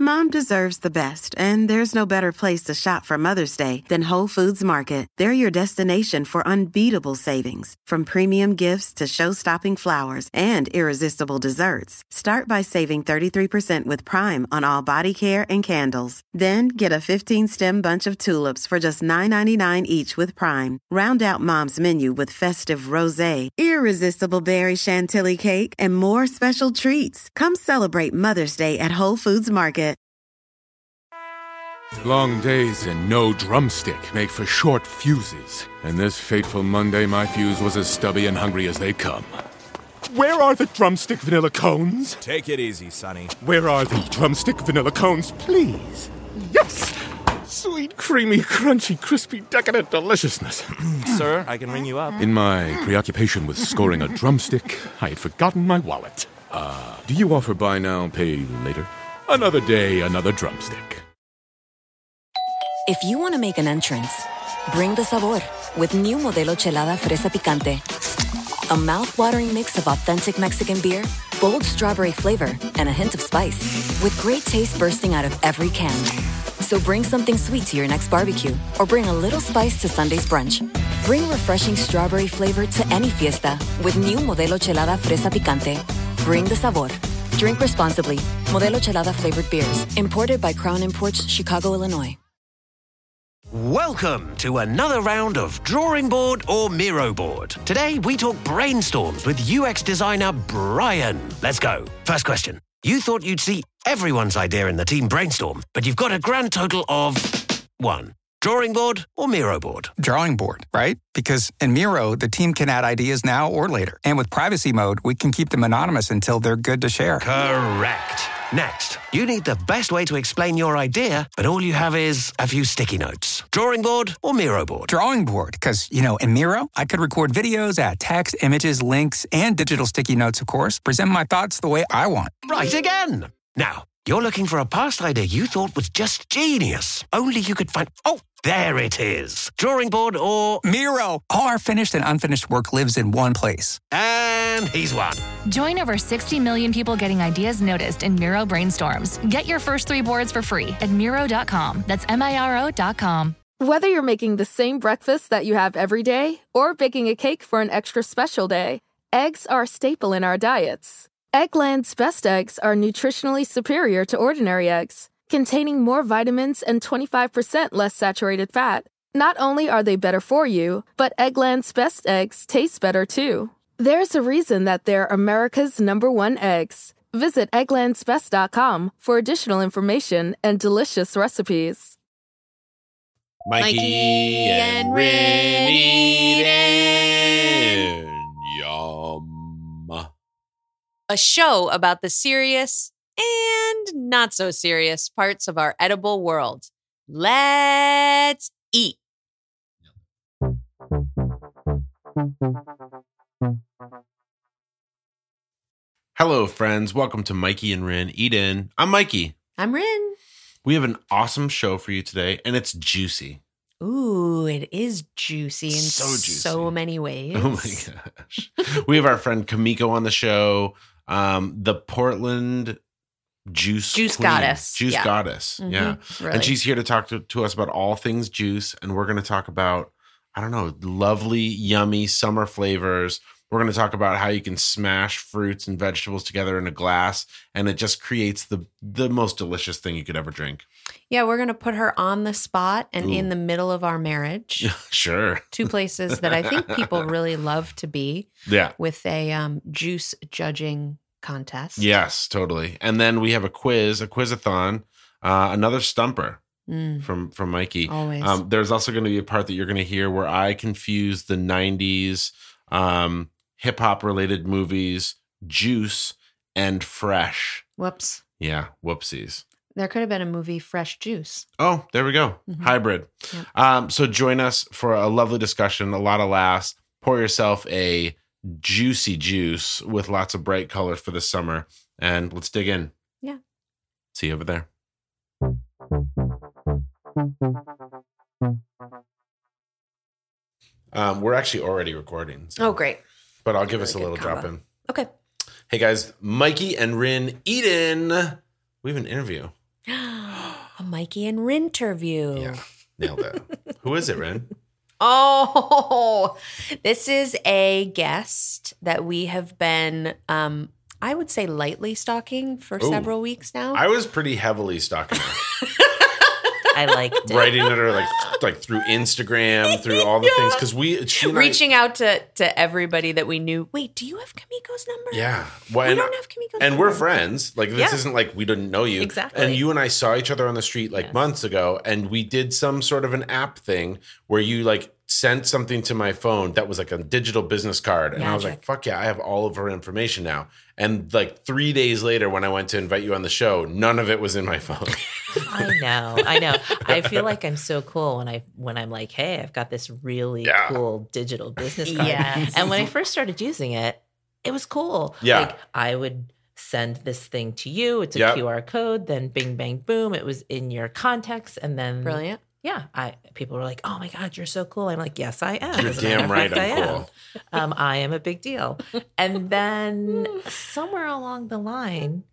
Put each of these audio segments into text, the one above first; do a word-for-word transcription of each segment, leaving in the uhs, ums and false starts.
Mom deserves the best, and there's no better place to shop for Mother's Day than Whole Foods Market. They're your destination for unbeatable savings, from premium gifts to show-stopping flowers and irresistible desserts. Start by saving thirty-three percent with Prime on all body care and candles. Then get a fifteen-stem bunch of tulips for just nine ninety-nine each with Prime. Round out Mom's menu with festive rosé, irresistible berry chantilly cake, and more special treats. Come celebrate Mother's Day at Whole Foods Market. Long days and no drumstick make for short fuses. And this fateful Monday, my fuse was as stubby and hungry as they come. Where are the drumstick vanilla cones? Take it easy, Sonny. Where are the drumstick vanilla cones, please? Yes! Sweet, creamy, crunchy, crispy, decadent deliciousness. Sir, I can ring you up. In my preoccupation with scoring a drumstick, I had forgotten my wallet. Uh, do you offer buy now, pay later? Another day, another drumstick. If you want to make an entrance, bring the sabor with new Modelo Chelada Fresa Picante. A mouth-watering mix of authentic Mexican beer, bold strawberry flavor, and a hint of spice, with great taste bursting out of every can. So bring something sweet to your next barbecue, or bring a little spice to Sunday's brunch. Bring refreshing strawberry flavor to any fiesta with new Modelo Chelada Fresa Picante. Bring the sabor. Drink responsibly. Modelo Chelada flavored beers, imported by Crown Imports, Chicago, Illinois. Welcome to another round of Drawing Board or Miro Board. Today, we talk brainstorms with U X designer Brian. Let's go. First question. You thought you'd see everyone's idea in the team brainstorm, but you've got a grand total of one. Drawing board or Miro board? Drawing board, right? Because in Miro, the team can add ideas now or later. And with privacy mode, we can keep them anonymous until they're good to share. Correct. Next, you need the best way to explain your idea, but all you have is a few sticky notes. Drawing board or Miro board? Drawing board, because, you know, in Miro, I could record videos, add text, images, links, and digital sticky notes, of course, present my thoughts the way I want. Right again. Now, you're looking for a past idea you thought was just genius. Only you could find... Oh, there it is. Drawing board or... Miro. All our finished and unfinished work lives in one place. And he's won. Join over sixty million people getting ideas noticed in Miro Brainstorms. Get your first three boards for free at Miro dot com. That's M I R O dot com. Whether you're making the same breakfast that you have every day or baking a cake for an extra special day, eggs are a staple in our diets. Eggland's Best Eggs are nutritionally superior to ordinary eggs, containing more vitamins and twenty-five percent less saturated fat. Not only are they better for you, but Eggland's Best Eggs taste better too. There's a reason that they're America's number one eggs. Visit egglands best dot com for additional information and delicious recipes. Mikey, Mikey and Rin eating. Yum. A show about the serious and not so serious parts of our edible world. Let's eat. Hello, friends. Welcome to Mikey and Rin Eat In. I'm Mikey. I'm Rin. We have an awesome show for you today, and it's juicy. Ooh, it is juicy in so, juicy. so many ways. Oh, my gosh. We have our friend Kamiko on the show. Um, the Portland Juice Juice Queen. Goddess. Juice yeah. Goddess. Mm-hmm. Yeah. Really. And she's here to talk to, to us about all things juice. And we're going to talk about, I don't know, lovely, yummy summer flavors. We're going to talk about how you can smash fruits and vegetables together in a glass, and it just creates the the most delicious thing you could ever drink. Yeah, we're going to put her on the spot and Ooh. in the middle of our marriage. Sure. Two places that I think people really love to be. Yeah. With a um, juice judging contest. Yes, totally. And then we have a quiz, a quizathon, uh, another stumper. Mm. From from Mikey. Always. Um, there's also going to be a part that you're going to hear where I confuse the nineties um, hip hop related movies, Juice and Fresh. Whoops. Yeah, whoopsies. There could have been a movie, Fresh Juice. Oh, there we go. Mm-hmm. Hybrid. Yep. Um, so join us for a lovely discussion, a lot of laughs. Pour yourself a juicy juice with lots of bright colors for the summer, and let's dig in. Yeah. See you over there. Um, we're actually already recording. So. Oh, great. But I'll give really us a little combo. drop in. Okay. Hey, guys. Mikey and Rin Eat In. We have an interview. A Mikey and Rin interview. Yeah, nailed it. Who is it, Rin? Oh, this is a guest that we have been, um, I would say, lightly stalking for Ooh. several weeks now. I was pretty heavily stalking her. I liked it. Writing at her like like through Instagram, through all the yeah. things. Because we she reaching I, out to to everybody that we knew. Wait, do you have Kamiko's number? Yeah. Well, we and, don't have Kamiko's and number. we're friends. Like this yeah. isn't like we didn't know you. Exactly. And you and I saw each other on the street like yes. months ago, and we did some sort of an app thing where you like sent something to my phone that was like a digital business card. And Magic. I was like, fuck yeah, I have all of her information now. And like three days later, when I went to invite you on the show, none of it was in my phone. I know, I know. I feel like I'm so cool when I when I'm like, hey, I've got this really yeah. cool digital business card. Yes. And when I first started using it, it was cool. Yeah. Like I would send this thing to you. It's a yep. Q R code. Then bing, bang, boom. It was in your contacts. And then brilliant. Yeah, I people were like, "Oh my God, you're so cool." I'm like, "Yes, I am." You're damn right, I'm I cool. Am. Um, I am a big deal. And then somewhere along the line,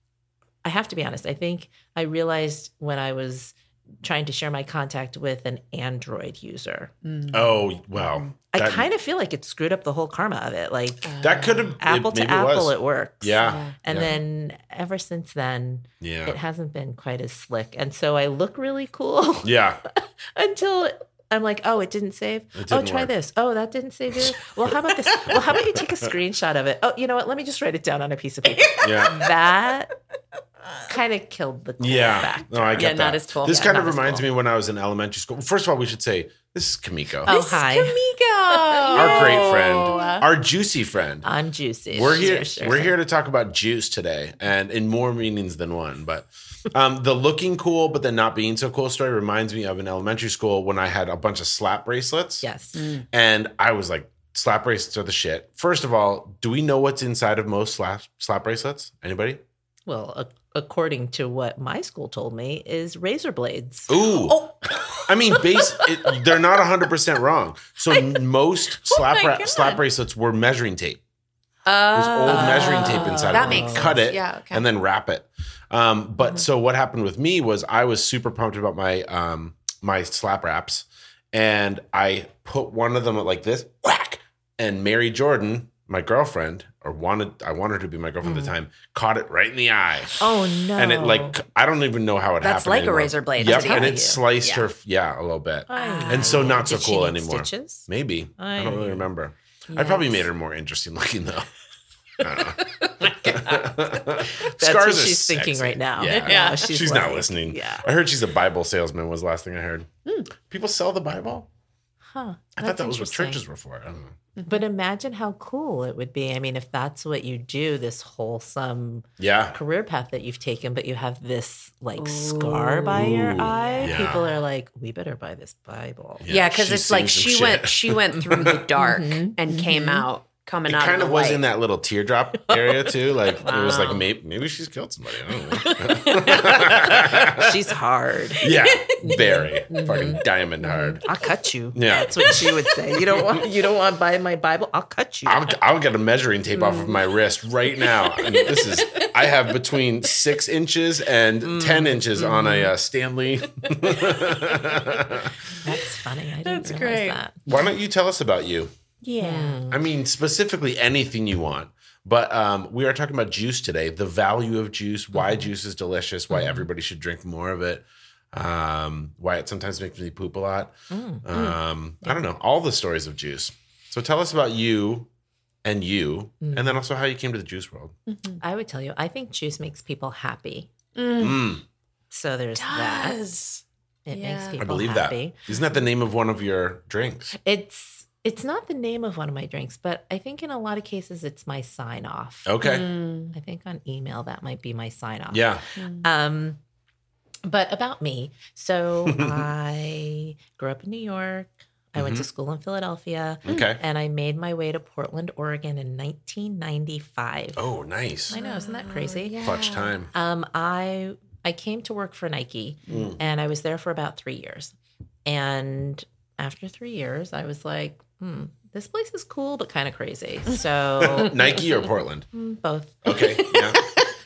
I have to be honest. I think I realized when I was trying to share my contact with an Android user. Mm. Oh wow! I That- kind of feel like it screwed up the whole karma of it. Like That could have Apple it, to maybe Apple, it, it works. Yeah. Yeah. And yeah. then ever since then, Yeah. it hasn't been quite as slick. And so I look really cool. Yeah. Until I'm like, oh, it didn't save. It oh, didn't try work. this. Oh, that didn't save it. Well, how about this? Well, how about you take a screenshot of it? Oh, you know what? Let me just write it down on a piece of paper. Yeah. That kind of killed the cool Yeah. factor. No, I get Yeah, that. not as cool. This Yeah, kind of not as reminds cool. me when I was in elementary school. First of all, we should say this is Kamiko, Oh, This hi. is Kamiko. our great friend, our juicy friend. I'm juicy. We're here. Sure, sure. We're here to talk about juice today, and in more meanings than one. But um, the looking cool, but then not being so cool story reminds me of in elementary school when I had a bunch of slap bracelets. Yes. And I was like, slap bracelets are the shit. First of all, do we know what's inside of most slap slap bracelets? Anybody? Well, a- according to what my school told me, is razor blades. Ooh. Oh. I mean, base. It, they're not one hundred percent wrong. So most slap my ra- God. slap bracelets were measuring tape. Uh, There's old measuring tape inside. that of them. makes Cut sense. it, Yeah, okay. and then wrap it. Um, but Mm-hmm. so what happened with me was I was super pumped about my um, my slap wraps, and I put one of them like this, whack, and Mary Jordan, my girlfriend, or wanted I wanted her to be my girlfriend at the time, caught it right in the eye. Oh no! And it like I don't even know how it That's happened. like a anymore. razor blade, Yep, I'm and telling it you. sliced Yeah. her, yeah, a little bit. I And so not so Did she cool need anymore. Stitches? Maybe I don't really Ay. remember. I probably Yikes. made her more interesting looking though. I don't know. That's Scars what are she's thinking sexy. right now. Yeah, Yeah, she's, she's not like, listening. yeah. I heard she's a Bible salesman. Was the last thing I heard. People sell the Bible. Huh? I thought that's that was what interesting. churches were for. I don't know. But imagine how cool it would be. I mean, if that's what you do, this wholesome Yeah, career path that you've taken, but you have this like scar by your Ooh, eye, yeah. people are like, we better buy this Bible. Yeah, because she's it's like seen some she shit. went she went through the dark Mhm. and came out coming It out. kind of of the was light. in that little teardrop area too. Like it was like Wow. maybe maybe she's killed somebody. I don't know. She's hard. Yeah, very fucking diamond hard. I'll cut you. Yeah. That's what she would say. You don't want you don't want to buy my Bible? I'll cut you. I'll, I'll get a measuring tape off of my wrist right now. And this is I have between six inches and ten inches on a uh, Stanley. That's funny. I didn't That's realize great. that. Why don't you tell us about you? Yeah. I mean, specifically anything you want. But um, we are talking about juice today, the value of juice, why juice is delicious, why everybody should drink more of it, um, why it sometimes makes me poop a lot. Um, I don't know, all the stories of juice. So tell us about you and you, and then also how you came to the juice world. I would tell you, I think juice makes people happy. Mm, So there's that. Does. It Yeah. makes people I believe happy. that. Isn't that the name of one of your drinks? It's it's not the name of one of my drinks, but I think in a lot of cases it's my sign off. Okay. I think on email that might be my sign off. Yeah. Um, but about me, so I grew up in New York. I went to school in Philadelphia. Okay. And I made my way to Portland, Oregon in nineteen ninety-five. Oh, nice. I know, isn't that crazy? Clutch time. Um, I I came to work for Nike, Mm. and I was there for about three years. And after three years, I was like, hmm, this place is cool, but kind of crazy. So Nike or Portland? mm, both. Okay. Yeah.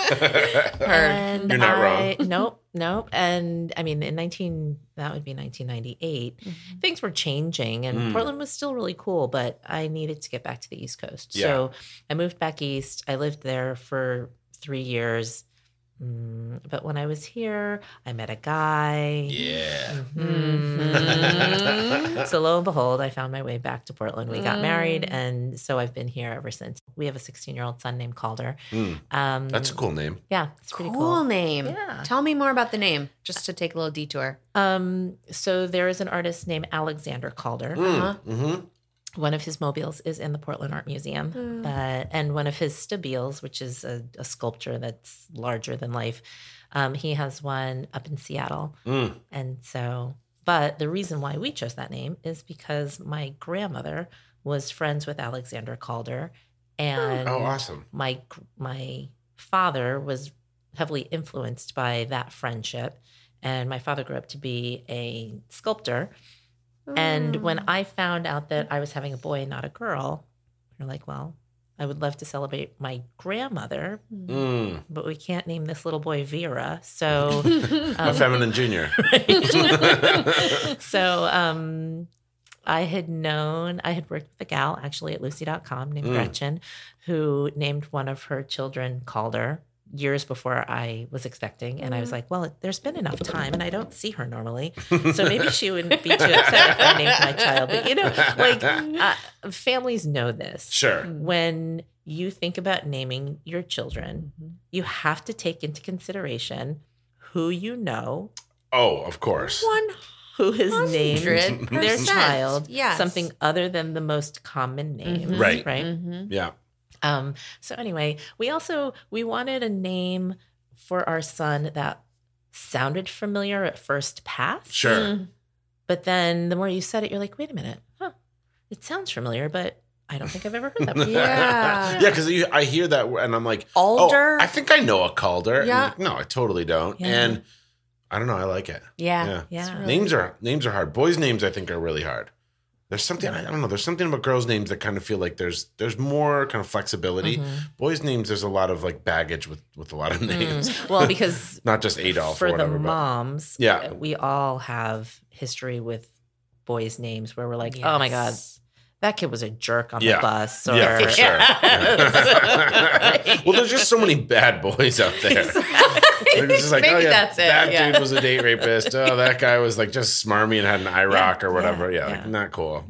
And You're not I, wrong. Nope, nope. And I mean, in nineteen that would be nineteen ninety-eight. Mm-hmm. Things were changing, and Mm. Portland was still really cool. But I needed to get back to the East Coast, Yeah. so I moved back east. I lived there for three years. Mm, but when I was here, I met a guy. Yeah. Mm-hmm. So lo and behold, I found my way back to Portland. We got married, and so I've been here ever since. We have a sixteen-year-old son named Calder. Mm. Um, That's a cool name. Yeah, it's pretty cool. cool. name. Yeah. Tell me more about the name, just to take a little detour. Um, so there is an artist named Alexander Calder. Mm. Uh-huh. Mm-hmm. One of his mobiles is in the Portland Art Museum, Mm. but and one of his stabiles, which is a, a sculpture that's larger than life, um, he has one up in Seattle. Mm. And so, but the reason why we chose that name is because my grandmother was friends with Alexander Calder, and Oh, awesome. my my father was heavily influenced by that friendship, and my father grew up to be a sculptor. And when I found out that I was having a boy and not a girl, we were like, well, I would love to celebrate my grandmother, Mm. but we can't name this little boy Vera. So, A feminine junior. so um, I had known, I had worked with a gal actually at Lucy dot com named Mm. Gretchen, who named one of her children Calder years before I was expecting. And I was like, well, there's been enough time and I don't see her normally. So maybe she wouldn't be too upset if I named my child. But, you know, like uh, families know this. Sure. When you think about naming your children, you have to take into consideration who you know. Oh, of course. One Who has named hundred their percent. child Yes. something other than the most common name. Mhm. Right. Right. Mhm. Yeah. Um, so anyway, we also we wanted a name for our son that sounded familiar at first pass. Sure. Mm. But then the more you said it, you're like, wait a minute, huh? It sounds familiar, but I don't think I've ever heard that before. Yeah. Yeah, because I hear that and I'm like, Alder? oh, I think I know a Calder. And Yeah. like, no, I totally don't. Yeah. And I don't know. I like it. Yeah. Yeah. Yeah. really- Names are names are hard. Boys' names, I think, are really hard. There's something I don't know. There's something about girls' names that kind of feel like there's there's more kind of flexibility. Mm-hmm. Boys' names, there's a lot of like baggage with with a lot of names. Mm. Well, because Not just Adolf for or whatever. the but- moms, Yeah. we all have history with boys' names where we're like, oh my God, that kid was a jerk on Yeah. the bus. Or, Yeah, for sure. Yes. Well, there's just so many bad boys out there. Like, it's just like, Maybe oh yeah, that's it, that yeah. dude was a date rapist. Oh, that guy was like just smarmy and had an eye rock or whatever. Yeah, yeah, like yeah. not cool.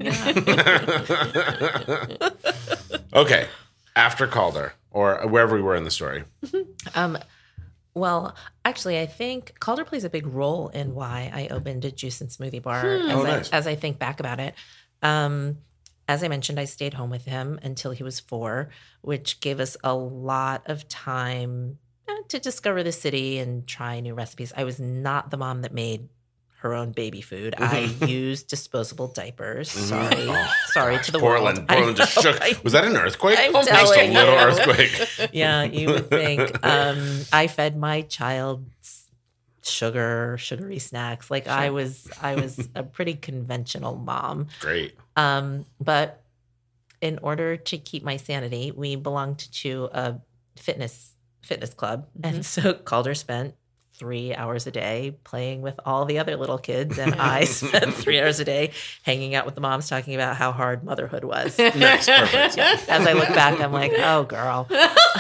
Okay, after Calder or wherever we were in the story. Um, well, actually, I think Calder plays a big role in why I opened a juice and smoothie bar. As, Oh, I, nice. as I think back about it, um, as I mentioned, I stayed home with him until he was four, which gave us a lot of time eh, to discover the city and try new recipes. I was not the mom that made her own baby food. I used disposable diapers. Sorry, Oh, sorry gosh, to the Portland, world. Portland I just know, shook. I- Was that an earthquake? I'm Just a telling little you. earthquake. Yeah, you would think. Um, I fed my child sugar, sugary snacks. Like I was, I was a pretty conventional mom. Great. Um, but in order to keep my sanity, we belonged to a fitness fitness club, and so Calder spent three hours a day playing with all the other little kids, and I spent three hours a day hanging out with the moms talking about how hard motherhood was. Nice, perfect. As I look back, I'm like, oh, girl.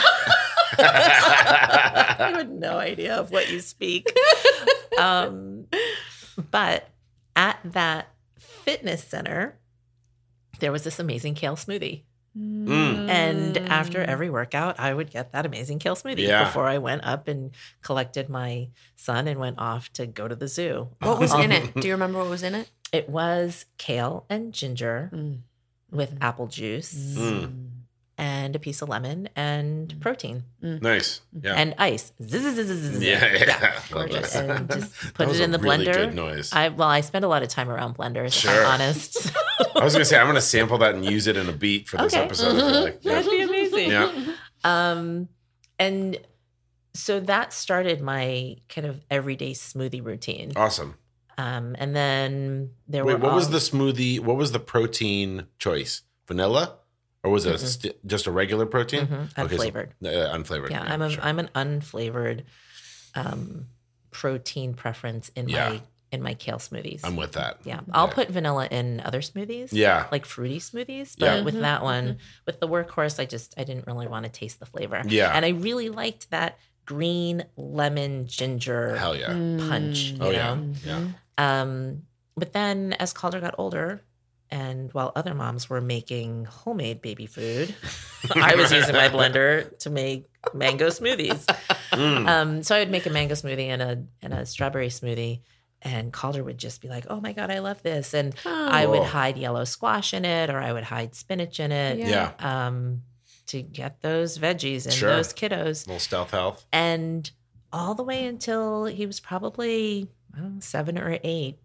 I have no idea of what you speak. Um, but at that fitness center, there was this amazing kale smoothie. Mm. And after every workout, I would get that amazing kale smoothie Yeah. before I went up and collected my son and went off to go to the zoo. What was Um, in it? Do you remember what was in it? It was kale and ginger Mm. with apple juice Mm. and a piece of lemon and protein Nice. Yeah. and ice. Zzz, zzz, zzz, zzz, zzz. yeah, yeah. Love Gorgeous. that. And just That put was it in a the really blender. good noise. I well, I spend a lot of time around blenders, Sure. if I'm honest. I was gonna say I'm gonna sample that and use it in a beat for this Okay. episode. I feel like. Yeah. That'd be amazing. Yeah. Um, and so that started my kind of everyday smoothie routine. Awesome. Um, and then there Wait, were what was all- the smoothie? What was the protein choice? Vanilla? Or was it a st- just a regular protein? Mm-hmm. Unflavored. Okay, so, uh, unflavored. Yeah, yeah I'm a sure. am an unflavored um, protein preference in Yeah. my in my kale smoothies. I'm with that. Yeah, I'll Yeah. put vanilla in other smoothies. Yeah. like fruity smoothies. But Yeah. with that one, with the workhorse, I just I didn't really want to taste the flavor. Yeah. and I really liked that green lemon ginger Hell yeah. punch. You Oh, yeah. know? Yeah. Um, but then as Calder got older, and while other moms were making homemade baby food, I was using my blender to make mango smoothies. Mm. Um, so I would make a mango smoothie and a and a strawberry smoothie, and Calder would just be like, "Oh my god, I love this!" And I would Cool. hide yellow squash in it, or I would hide spinach in it, Yeah. um, to get those veggies and Sure. those kiddos. A little stealth health. And all the way until he was probably I don't know, seven or eight,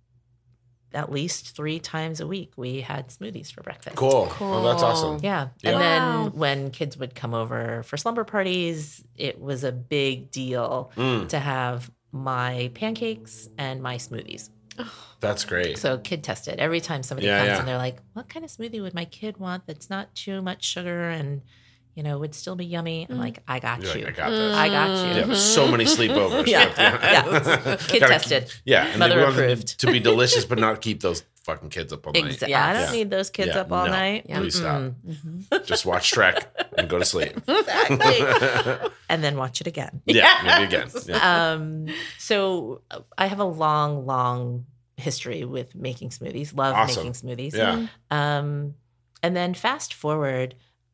at least three times a week, we had smoothies for breakfast. Cool. Oh, that's awesome. Yeah. Yeah. And Wow. then when kids would come over for slumber parties, it was a big deal Mm. to have my pancakes and my smoothies. That's great. So kid tested. Every time somebody Yeah, comes yeah. and they're like, what kind of smoothie would my kid want that's not too much sugar and, you know, would still be yummy? I'm like, I got You're you. like, I got this. I got you. Yeah, but so many sleepovers. Yeah. yeah. Yeah. Kid Gotta- tested. Yeah. And Mother we want them approved. to be delicious, but not keep those fucking kids up all night. Exactly. Yes. I don't Yeah. need those kids Yeah, up all no. night. Please Mm-mm. stop. Just watch Shrek and go to sleep. Exactly. And then watch it again. Yeah, maybe again. Yeah. Um, so uh, I have a long, long history with making smoothies. Love Awesome. making smoothies. Yeah. Um, and then fast forward,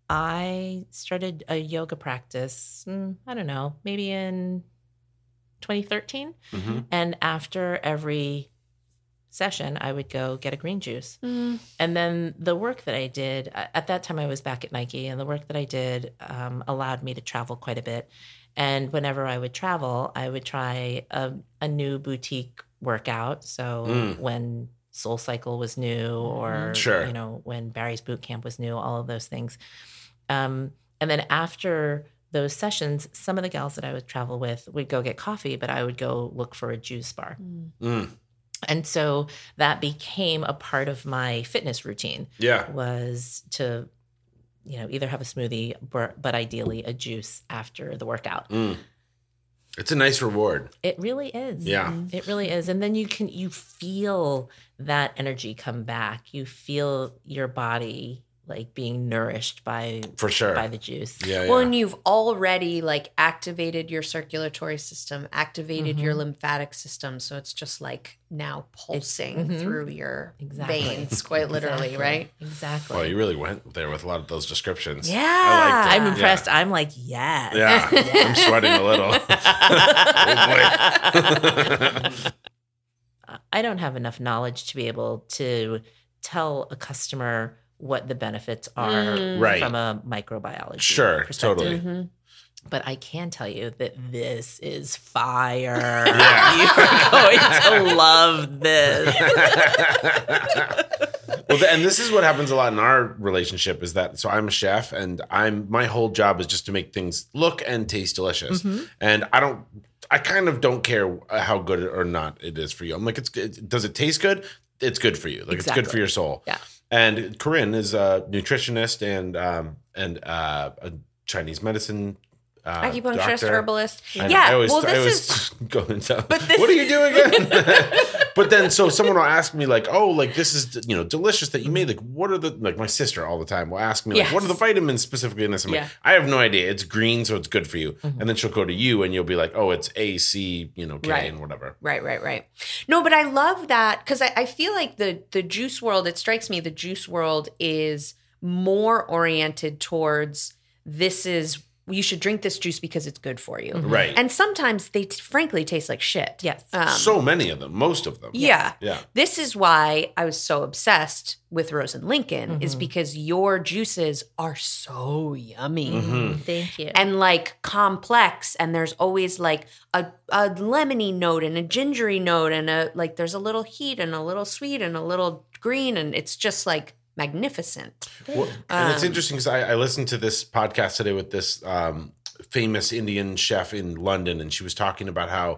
I started a yoga practice. mm, I don't know, maybe in twenty thirteen. hmm And after every session, I would go get a green juice. Mm. And then the work that I did, a- at that time I was back at Nike, and the work that I did um, allowed me to travel quite a bit. And whenever I would travel, I would try a, a new boutique workout. So Mm. when Soul Cycle was new, or, Sure. you know, when Barry's Boot Camp was new, all of those things. Um, and then after those sessions, some of the gals that I would travel with would go get coffee, but I would go look for a juice bar. Mm. And so that became a part of my fitness routine. Yeah. Was to, you know, either have a smoothie, but, but ideally a juice after the workout. Mm. It's a nice reward. It really is. Yeah. It really is. And then you can, you feel that energy come back. You feel your body like being nourished by, For sure. by the juice. Yeah. Well, yeah. and you've already like activated your circulatory system, activated your lymphatic system. So it's just like now pulsing mhm. through your Exactly. veins, quite literally, Exactly. right? Exactly. Well, you really went there with a lot of those descriptions. Yeah. I liked it. I'm Yeah. impressed. I'm like, yes. Yeah. I'm sweating a little. Oh, boy. I don't have enough knowledge to be able to tell a customer what the benefits are Mm. Right. from a microbiology Sure, perspective. totally. But I can tell you that this is fire. Yeah. You're going to love this. Well, th- and this is what happens a lot in our relationship is that, so I'm a chef and I'm, my whole job is just to make things look and taste delicious. Mm-hmm. And I don't, I kind of don't care how good or not it is for you. I'm like, it's good. Does it taste good? It's good for you. Like it's good Exactly. for your soul. Yeah. And Corinne is a nutritionist and, um, and, uh, a Chinese medicine uh, Acupuncturist, doctor. herbalist. And Yeah. I always, well, I this always is. go into, But this- what are you doing again? But then, so someone will ask me like, oh, like this is, you know, delicious that you made. Like, what are the, like my sister all the time will ask me like, Yes. what are the vitamins specifically in this? I'm Yeah. like, I have no idea. It's green, so it's good for you. Mm-hmm. And then she'll go to you and you'll be like, oh, it's A, C, you know, K Right. and whatever. Right, right, right. No, but I love that because I, I feel like the the juice world, it strikes me the juice world is more oriented towards this is, you should drink this juice because it's good for you. Right. And sometimes they t- frankly taste like shit. Yes. Um, so many of them, most of them. yeah. Yeah. This is why I was so obsessed with Rose and Lincoln Mm-hmm. is because your juices are so yummy. Mm-hmm. Thank you. And like complex, and there's always like a, a lemony note and a gingery note, and a like there's a little heat and a little sweet and a little green, and it's just like magnificent. Well, and it's Um, interesting because I, I listened to this podcast today with this um, famous Indian chef in London, and she was talking about how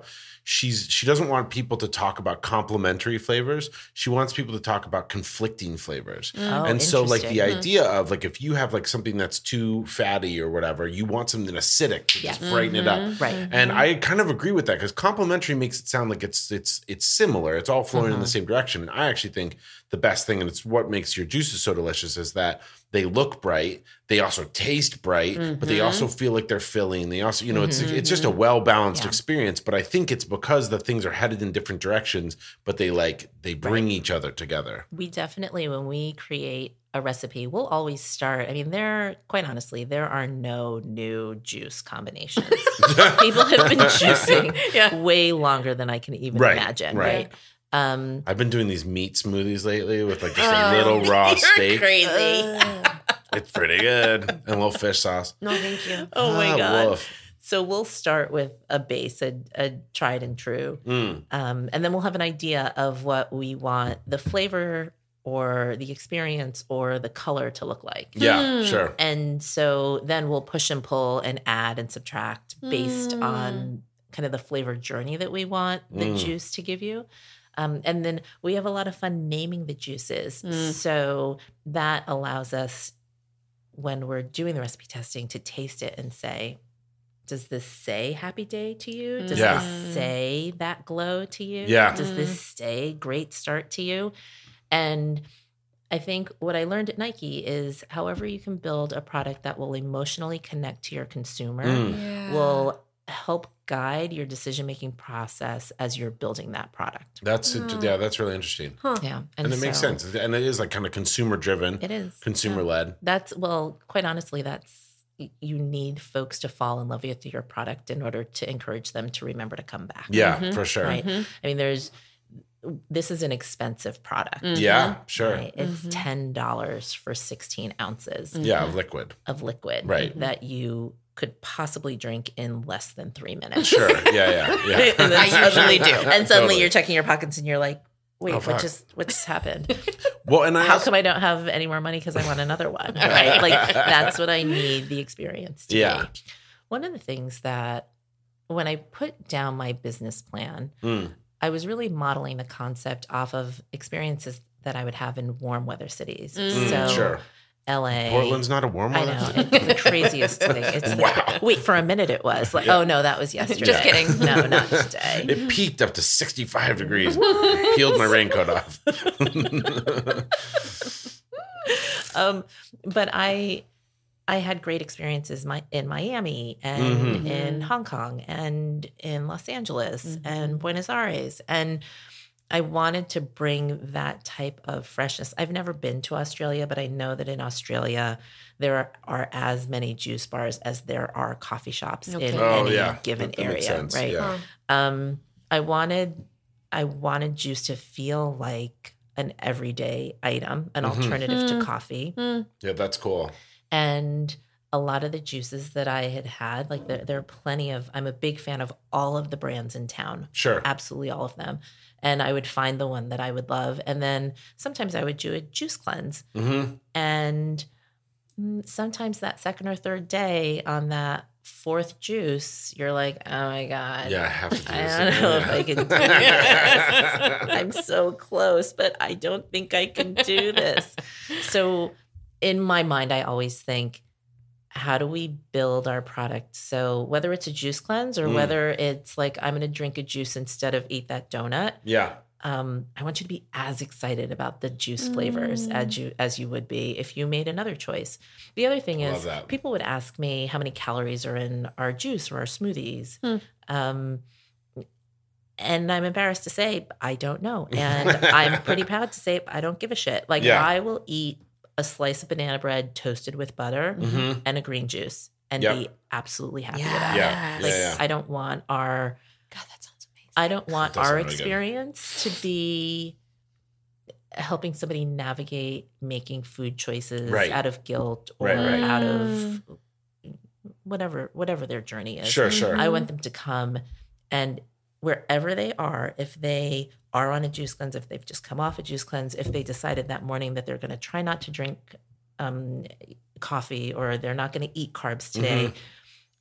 she's she doesn't want people to talk about complementary flavors. She wants people to talk about conflicting flavors. Oh, and so like the interesting. idea of like if you have like something that's too fatty or whatever, you want something acidic to Yes. just brighten it up. Right. And I kind of agree with that because complementary makes it sound like it's it's it's similar. It's all flowing in the same direction. And I actually think the best thing, and it's what makes your juices so delicious, is that they look bright. They also taste bright, but they also feel like they're filling. They also, you know, it's it's just a well balanced Yeah. experience. But I think it's because the things are headed in different directions, but they like they bring each other together. We definitely, when we create a recipe, we'll always start. I mean, there, quite honestly, there are no new juice combinations. People have been juicing Yeah. way longer than I can even Right, imagine, right. right? Um, I've been doing these meat smoothies lately with like just Oh, a little raw you're steak. crazy. It's pretty good. And a little fish sauce. No, thank you. oh my Ah, God. woof. So we'll start with a base, a, a tried and true. Mm. Um, and then we'll have an idea of what we want the flavor or the experience or the color to look like. Yeah, sure. And so then we'll push and pull and add and subtract based on kind of the flavor journey that we want the Mm. juice to give you. Um, and then we have a lot of fun naming the juices. So that allows us, when we're doing the recipe testing, to taste it and say, does this say happy day to you? Does Yeah. this say that glow to you? Yeah. Does this say great start to you? And I think what I learned at Nike is however you can build a product that will emotionally connect to your consumer Mm. will help guide your decision-making process as you're building that product. That's it. Yeah, that's really interesting. Yeah. And, it makes so sense. And it is like kind of consumer driven, It is. consumer led. That's, well, quite honestly, that's, you need folks to fall in love with your product in order to encourage them to remember to come back. Yeah, for sure. Right. I mean, there's, this is an expensive product. Yeah, sure. Right? It's ten dollars for sixteen ounces Yeah, of liquid. of liquid Right. that you could possibly drink in less than three minutes. Sure. Yeah, yeah, yeah. And then I usually do. And suddenly Totally. you're checking your pockets and you're like, wait, Oh, what fuck. just what just happened? Well, and I How also- come I don't have any more money because I want another one? Right? Like that's what I need the experience to Yeah. be. One of the things that when I put down my business plan, Mm. I was really modeling the concept off of experiences that I would have in warm weather cities. Mm, So sure. L A. Portland's not a warm I one. know. It's the craziest thing. It's the, Wow. Wait, for a minute it was. Like, oh no, that was yesterday. Just kidding. No, not today. It peaked up to sixty-five degrees. Peeled my raincoat off. um, but I I had great experiences my, in Miami and Mhm. in Hong Kong and in Los Angeles and Buenos Aires. And I wanted to bring that type of freshness. I've never been to Australia, but I know that in Australia there are, are as many juice bars as there are coffee shops in Okay. Oh, any yeah. given That- that makes area, sense. right? Yeah. Um, I wanted I wanted juice to feel like an everyday item, an Mhm. alternative to coffee. Yeah, that's cool. And a lot of the juices that I had had, like there, there are plenty of, I'm a big fan of all of the brands in town. Sure. Absolutely all of them. And I would find the one that I would love. And then sometimes I would do a juice cleanse. Mm-hmm. And mm, sometimes that second or third day on that fourth juice, you're like, oh my God. Yeah, I have to do I this. don't again. know Yeah. if I can do this. I'm so close, but I don't think I can do this. So in my mind, I always think, how do we build our product? So whether it's a juice cleanse or Mm. whether it's like, I'm going to drink a juice instead of eat that donut. Yeah. Um, I want you to be as excited about the juice flavors as you as you would be if you made another choice. The other thing Love is that. people would ask me how many calories are in our juice or our smoothies. Um, and I'm embarrassed to say I don't know. And I'm pretty proud to say I don't give a shit. Like Yeah. I will eat a slice of banana bread toasted with butter Mhm. and a green juice and Yep. be absolutely happy with Yes. that. Yeah. Like Yeah. yeah. I don't want our God, that sounds amazing. I don't want That does our sound really good. experience to be helping somebody navigate making food choices Right. out of guilt or Right, right. out of whatever whatever their journey is. Sure, sure. I want them to come and wherever they are, if they are on a juice cleanse, if they've just come off a juice cleanse, if they decided that morning that they're going to try not to drink um, coffee or they're not going to eat carbs today, Mhm.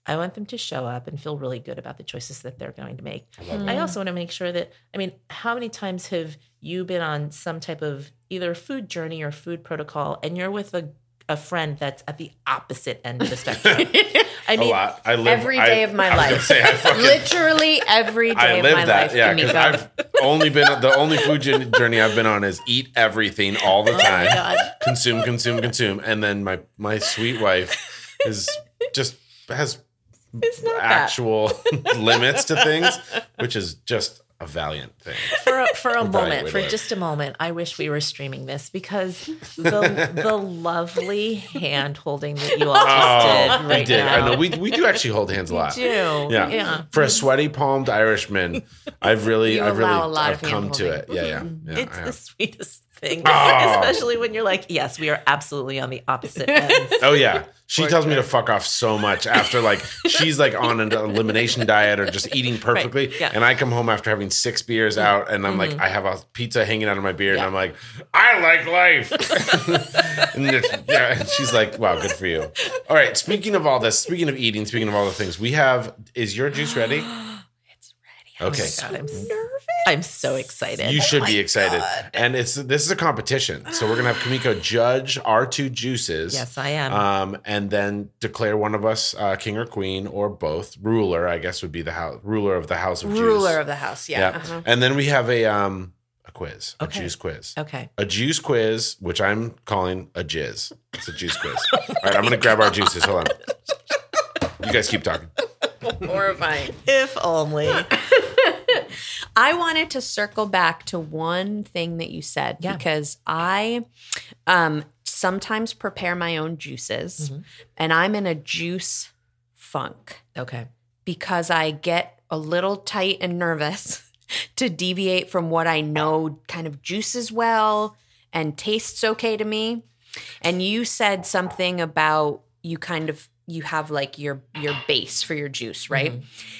I want them to show up and feel really good about the choices that they're going to make. I love I that. also want to make sure that, I mean, how many times have you been on some type of either food journey or food protocol and you're with a, a friend that's at the opposite end of the spectrum? I mean, a lot. I live every day I, of my I was gonna life. say, I fucking, Literally every day I of live my that, life. yeah, because Kimiko. I've only been the only food journey journey I've been on is eat everything all the Oh my time, God. consume, consume, consume, and then my my sweet wife is just has It's not that. actual limits to things, which is just a valiant thing. For a, for a A valiant moment, way for to live. just a moment, I wish we were streaming this because the the lovely hand holding that you all just Oh, did right we did. now. I know we we do actually hold hands a lot. do. Yeah. Yeah. For a sweaty palmed Irishman, I've really, You I've really, allow a lot I've of come to it. hand-holding. Yeah, yeah, yeah. It's I the have. sweetest thing, Oh. especially when you're like, yes, we are absolutely on the opposite ends. Oh yeah, she tells me to fuck off so much after like she's like on an elimination diet or just eating perfectly, Right, yeah. and I come home after having six beers out, and I'm like, I have a pizza hanging out of my beard, Yeah. and I'm like, I like life. and it's, yeah, and she's like, wow, good for you. All right, speaking of all this, speaking of eating, speaking of all the things, we have. Is your juice ready? It's ready. Okay. Oh my God, I'm nervous. I'm so excited. You should Oh be my excited. God. And it's this is a competition. So we're gonna have Kimiko judge our two juices. Yes, I am. Um, and then declare one of us uh, king or queen or both. Ruler, I guess, would be the house ruler of the house of juice. Ruler of the house. Yeah. Yeah. Uh-huh. And then we have a um a quiz, a Okay. juice quiz. Okay. A juice quiz, which I'm calling a jizz. It's a juice quiz. All right, I'm gonna grab our juices. Hold on. You guys keep talking. Horrifying. If only. I wanted to circle back to one thing that you said Yeah. because I um, sometimes prepare my own juices Mhm. and I'm in a juice funk Okay. because I get a little tight and nervous to deviate from what I know kind of juices well and tastes okay to me. And you said something about you kind of you have like your your base for your juice, right?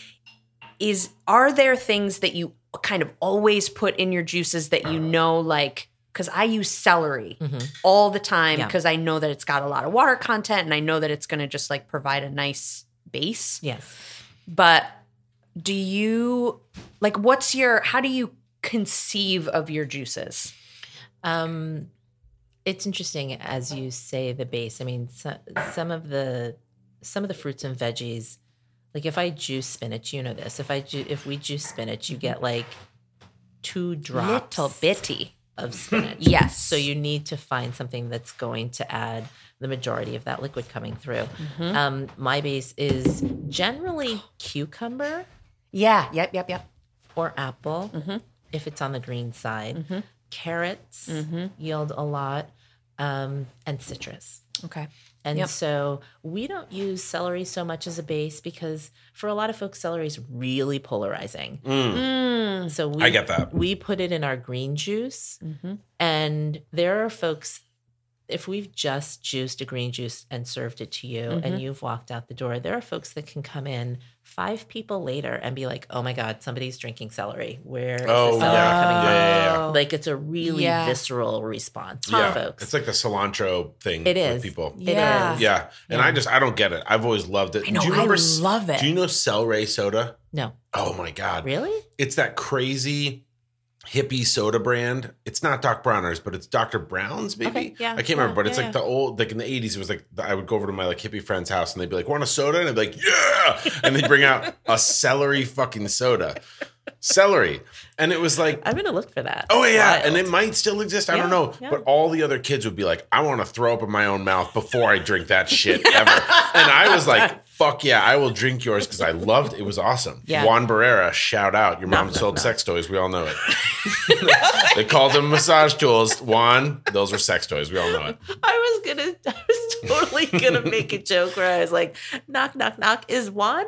Is are there things that you kind of always put in your juices that you know, like, because I use celery Mhm. all the time Yeah. because I know that it's got a lot of water content and I know that it's going to just like provide a nice base. Yes. But do you like what's your how do you conceive of your juices? Um, it's interesting as you say the base. I mean, so, some of the some of the fruits and veggies, like if I juice spinach, you know this. If I ju- if we juice spinach, you get like two drops Little bitty. of spinach. Yes. So you need to find something that's going to add the majority of that liquid coming through. Mhm. Um, my base is generally cucumber Yeah, yep, yep, yep. or apple, Mhm. if it's on the green side. Mhm. Carrots Mhm. yield a lot, um, and citrus. Okay. And Yep. so we don't use celery so much as a base because for a lot of folks, celery is really polarizing. Mm. Mm. So we I get that. we put it in our green juice, Mhm. and there are folks. If we've just juiced a green juice and served it to you, Mhm. and you've walked out the door, there are folks that can come in five people later and be like, "Oh my God, somebody's drinking celery. Where is Oh, the celery yeah. coming from?" Yeah, yeah, yeah. Like it's a really Yeah. visceral response Yeah, for folks. it's like the cilantro thing. It with is. people. It Yeah. is. Yeah, and Yeah. I just I don't get it. I've always loved it. I know, do you remember? I love it. Do you know Celery soda? No, Oh my god, really? it's that crazy hippie soda brand. It's not Doc Bronner's, but it's Doctor Brown's, maybe. Okay, yeah, I can't yeah, remember, but it's yeah, like yeah. the old, like in the eighties. It was like I would go over to my like hippie friend's house and they'd be like, "Want a soda?" And I'd be like, "Yeah!" And they'd bring out a celery fucking soda, celery, and it was like. I'm gonna look for that. Oh yeah, Wild. and it might still exist. I Yeah, don't know, yeah. but all the other kids would be like, "I want to throw up in my own mouth before I drink that shit ever." And I was like, "Fuck yeah, I will drink yours because I loved it. It was awesome." Yeah. Juan Barrera, shout out! Your mom No, no, sold no. sex toys. We all know it. They called them massage tools. Juan, those were sex toys. We all know it. I was gonna, I was totally gonna make a joke where I was like, "Knock, knock, knock. Is Juan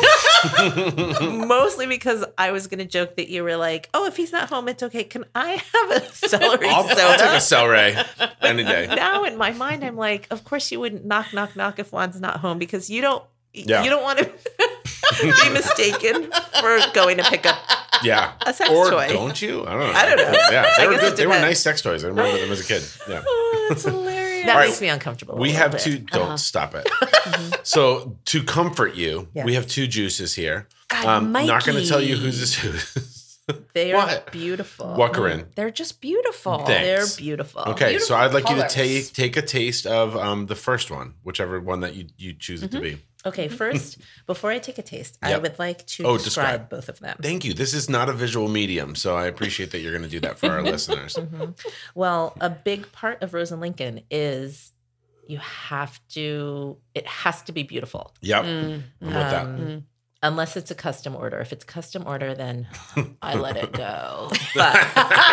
home?" Mostly because I was gonna joke that you were like, "Oh, if he's not home, it's okay. Can I have a celery I'll, soda?" I'll take a celery any day. Now in my mind, I'm like, of course you wouldn't knock, knock, knock if Juan's not home because you don't, Yeah. you don't want to be mistaken for going to pick up Yeah, a sex or toy. don't you? I don't know. I don't know. Yeah, they I were guess good. it They were depends. nice sex toys. I remember them as a kid. Yeah. Oh, that's hilarious. That All right, makes me uncomfortable. We a have little two. bit. Don't Uh-huh. stop it. So to comfort you, Yes. we have two juices here. God, um, not going to tell you Mikey. who's this who. They are What? beautiful. Walk her in. They're just beautiful. Thanks. They're beautiful. Okay, so I'd like you to colors. take take a taste of um, the first one, whichever one that you, you choose it to be. Okay, first, before I take a taste, I Yep. would like to Oh, describe, describe. both of them. Thank you. This is not a visual medium, so I appreciate that you're going to do that for our listeners. Mhm. Well, a big part of Rose and Lincoln is you have to, it has to be beautiful. Yep, Mm. I'm with that. Um, Unless it's a custom order. If it's custom order, then I let it go. But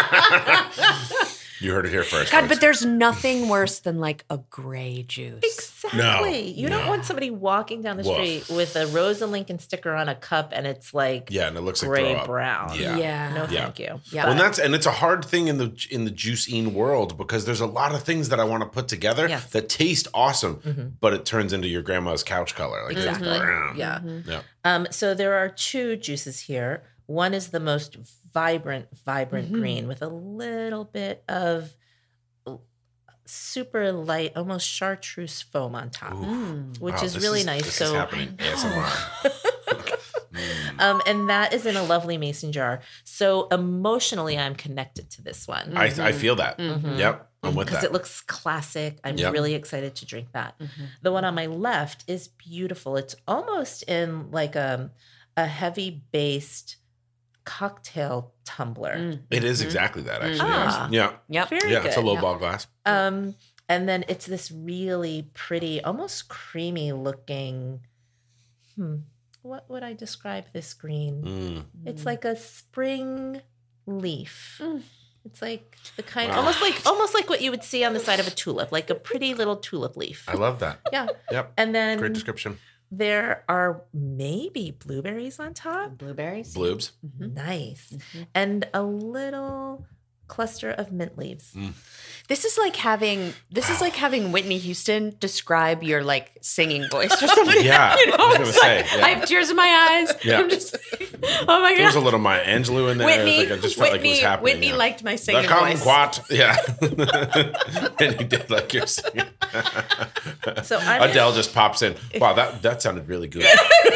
You heard it here first. God, folks. but there's nothing worse than like a gray juice. exactly. You don't no. want somebody walking down the Woof. street with a Rose and Lincoln sticker on a cup and it's like yeah, and it looks like gray throw up. brown. Yeah. Yeah. No, Yeah. thank you. Yeah. Well, and that's and it's a hard thing in the in the juiceine world because there's a lot of things that I want to put together Yes. that taste awesome, Mhm. but it turns into your grandma's couch color. Like Exactly. It's brown. Yeah. Yeah. Um, so there are two juices here. One is the most vibrant, vibrant Mhm. green with a little bit of super light, almost chartreuse foam on top, Mm. which Wow, is this really is- nice. This so, is happening. A S M R. Mm. um, and that is in a lovely mason jar. So emotionally, I'm connected to this one I I feel that. Mhm. Yep, I'm with because that. it looks classic. I'm Yep. really excited to drink that. Mm-hmm. The one on my left is beautiful. It's almost in like a a heavy based cocktail tumbler. It is exactly that, actually. Ah. yes. Yeah. Yep. Very Yeah, good. it's a low ball glass. Um, and then it's this really pretty, almost creamy looking. Hmm, what would I describe this green? Mm. It's like a spring leaf. Mm. It's like the kind, Wow. almost like almost like what you would see on the side of a tulip, like a pretty little tulip leaf. I love that. Yeah. Yep. And then Great description. there are maybe blueberries on top. Blueberries. Bloobs. Nice. Mm-hmm. And a little cluster of mint leaves. Mm. This is like having this is like having Whitney Houston describe your like singing voice or something. Yeah, you know, I was gonna it's say, like, yeah. I have tears in my eyes. Yeah. I'm just like, oh my There was a god. little Maya Angelou in there. Whitney, Like, I just felt Whitney, like it was happening. Whitney yeah. liked my singing the voice. kumquat. Yeah. And you did like your singing. So I'm Adele just pops in. Wow, that, that sounded really good.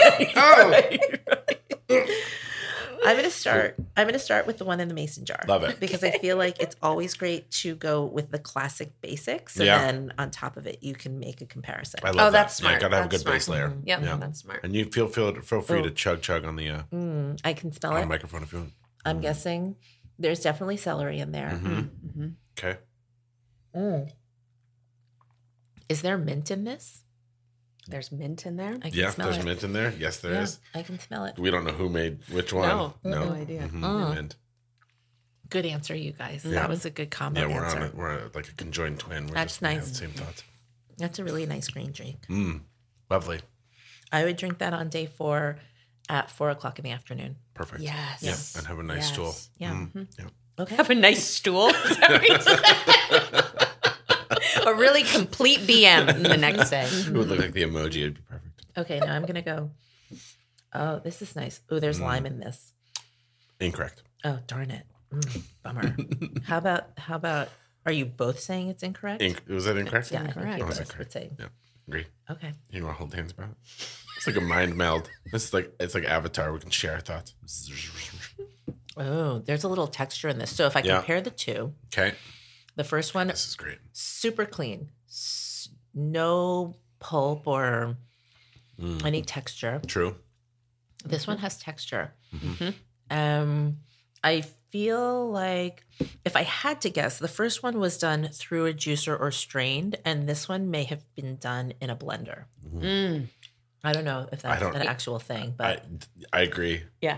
I'm gonna start. I'm gonna start with the one in the mason jar. Love it. because I feel like it's always great to go with the classic basics, and Yeah. then on top of it, you can make a comparison. I love Oh, that. that's smart. Yeah, gotta have That's a good base smart. layer. Mhm. Yep, Yeah. that's smart. And you feel feel feel free Oh. to chug chug on the uh, Mm, I can smell on the it. microphone if you want. I'm guessing there's definitely celery in there. Mm-hmm. Okay. Mm. Is there mint in this? There's mint in there. I can Yeah, smell there's it. mint in there. Yes, there is. Yeah, I can smell it. We don't know who made which one. No, no idea. Mhm, Mm. Mint. Good answer, you guys. Yeah. That was a good combo Yeah, we're answer. on it. We're like a conjoined twin. We're That's just, we have nice. the same thoughts. That's a really nice green drink. Mm, lovely. I would drink that on day four at four o'clock in the afternoon. Perfect. Yes. Yeah, and have a nice Yes. stool. Yeah. Mm, Mhm. yeah. Okay. Have a nice stool. Is that what you said? A really complete B M the next day. It would look like the emoji. It'd be perfect. Okay, now I'm gonna go. Oh, this is nice. Oh, there's Mm. lime in this. Incorrect. Oh, darn it. Mm, bummer. How about how about are you both saying it's incorrect? Inc- was that incorrect? Yeah, I think incorrect. you Oh, it's both incorrect. would say. Yeah. Agree. Okay. You want to hold hands about it? It's like a mind meld. This is like it's like Avatar. We can share our thoughts. Oh, there's a little texture in this. So if I Yeah. compare the two, Okay. the first one This is great. super clean, S- no pulp or Mm. any texture. True. This one has texture. Mhm. Um, I feel like if I had to guess, the first one was done through a juicer or strained, and this one may have been done in a blender. Mm. I don't know if I that's don't- an actual thing, I but I agree. Yeah.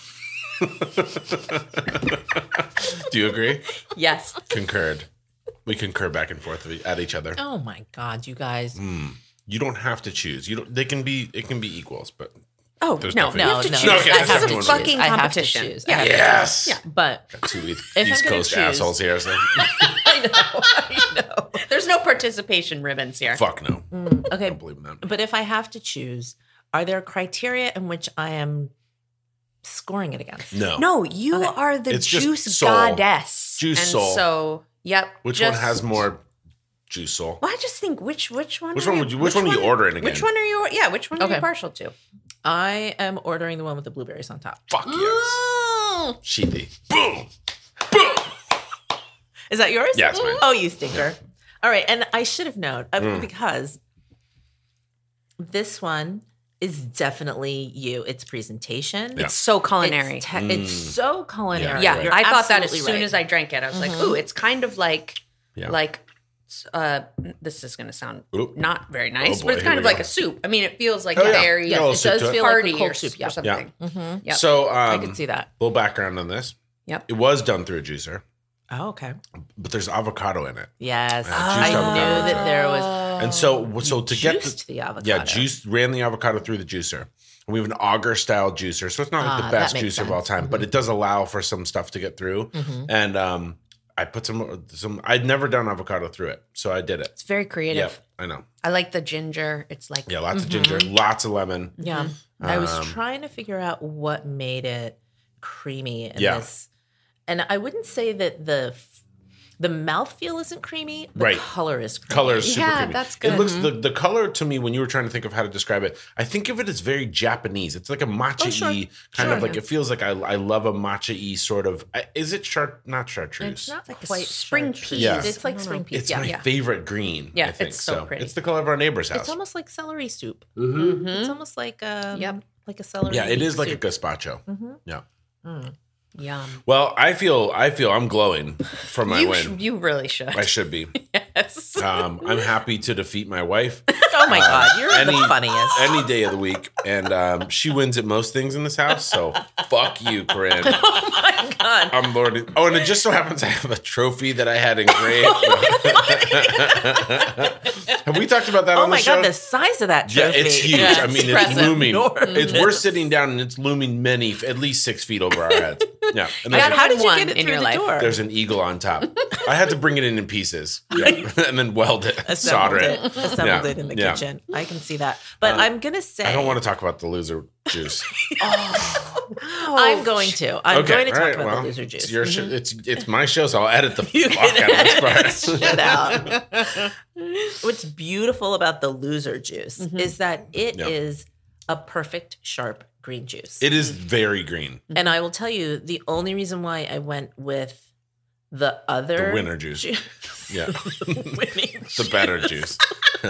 Do you agree? Yes. Concurred. We concur back and forth at each other. oh my god, you guys! Mm. You don't have to choose. You don't. They can be. It can be equals, but Oh There's no, nothing- no, No, you have to no, choose. No, okay, This that's is a everyone fucking I have to competition. choose. I Yeah. have to yes. choose. But Got two East, If I'm East gonna Coast choose- assholes here. So. I know. I know. There's no participation ribbons here. Fuck no. mm, I okay, don't believe in that. but if I have to choose, are there criteria in which I am scoring it against? No. No, you Okay. are the It's just juice soul. goddess. Juice and soul. So, yep. Which just- one has more Juice Soul. Well, I just think which which one? Which are one you, would you? Which, one are you ordering again? Which one are you? Yeah, which one are Okay. you partial to? I am ordering the one with the blueberries on top. Fuck yes. Sheathy. Boom. Is that yours? Yeah, it's mine. Oh, you stinker. All right. And I should have known uh, Mm. because this one is definitely you. It's presentation. It's so culinary. It's, te- it's so culinary. Yeah, You're I thought that as absolutely soon right. as I drank it. I was like, Mhm. ooh, it's kind of like, Yeah. like, uh, this is going to sound Oop. not very nice, Oh, boy, but it's here kind we of like go. a soup. I mean, it feels like Oh, yeah. very Yeah, a little it soup does to it. feel like hearty a or, cold or soup. Yeah. something. Mhm. Yep. So um, I could see that. Little background on this. Yep. It was done through a juicer, Oh, okay. but there's avocado in it. Yes. Yeah, I juiced avocado knew into that it. there was. And so, so to get juiced the avocado. yeah, juiced ran the avocado through the juicer. And we have an auger style juicer, so it's not like Ah, the best that makes juicer of all sense. time, but it does allow for some stuff to get through. Mhm. And um, I put some some. I'd never done avocado through it, so I did it. It's very creative. Yep, I know. I like the ginger. It's like, Yeah, lots of Mhm. ginger, lots of lemon. Yeah. I was Um, trying to figure out what made it creamy in Yeah. this. And I wouldn't say that the the mouthfeel isn't creamy. The Right. color is creamy. Color is super Yeah, creamy. that's It good. looks the, the color to me when you were trying to think of how to describe it. I think of it as very Japanese. It's like a matcha-y Oh, sure. kind Sure, of like yeah. it feels like I I love a matcha-y sort of. I- Is it chart? Not chartreuse. It's not like a quite spring chartreuse. peas. Yeah. It's like spring peas. It's yeah. my yeah. favorite green. Yeah, I think. it's so pretty. It's the color of our neighbor's house. It's almost like celery soup. Mhm. It's almost like um, Yep. like a celery. Yeah, it is like a soup. gazpacho. Mhm. Yeah. Mm. yum. Well, I feel I feel I'm glowing from my You, win. sh- you really should. I should be. Yes. Um, I'm happy to defeat my wife. Oh my God, you're any, the funniest. Any day of the week. And um, she wins at most things in this house. So fuck you, Corinne. Oh my God. I'm Lord. Oh, and it just so happens I have a trophy that I had engraved. Have we talked about that Oh on the my show? God, the size of that Yeah, trophy. it's huge. Yeah, I mean, it's impressive. looming. Enormous. It's we're sitting down and it's looming many, at least six feet over our heads. Yeah, and there's, gotta a, How did you One get it in through your the life. door? there's an eagle on top. I had to bring it in in pieces, yeah, and then weld it, solder Assembled it. it, assembled Yeah, it in the yeah. kitchen. I can see that. But Uh, I'm gonna say I don't want to talk about the loser juice. I'm going to. I'm okay, going to all talk right, about well, the loser juice. It's your Mhm. show. It's it's my show, so I'll edit the You fuck can out of this edit part. shit out. What's beautiful about the loser juice is that it is Yeah. a perfect sharp green juice. It is very green. And I will tell you the only reason why I went with the other The winner juice. Yeah, winning the better juice.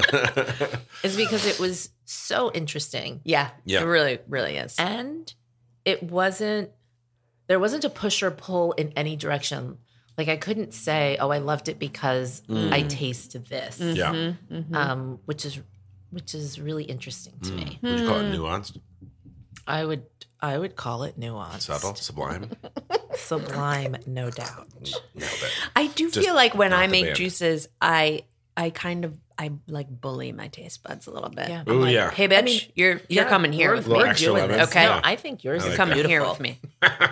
is because it was so interesting. Yeah. Yeah. It really, really is. And it wasn't, there wasn't a push or pull in any direction. Like I couldn't say, oh, I loved it because Mm. I taste this. Yeah. Mm-hmm. Um, which is which is really interesting to me. Would you call it nuanced, I would I would call it nuanced. subtle, sublime? Sublime, no doubt. Nailed it. I do Just feel like when not I the make band. juices, I I kind of I like bully my taste buds a little bit. Yeah. I'm Ooh, like, yeah. Hey bitch, I mean, you're you're Yeah, coming here we're- with Little me. extra doing lemon. this. Okay. No, I think yours I is like Come that. here beautiful. with me.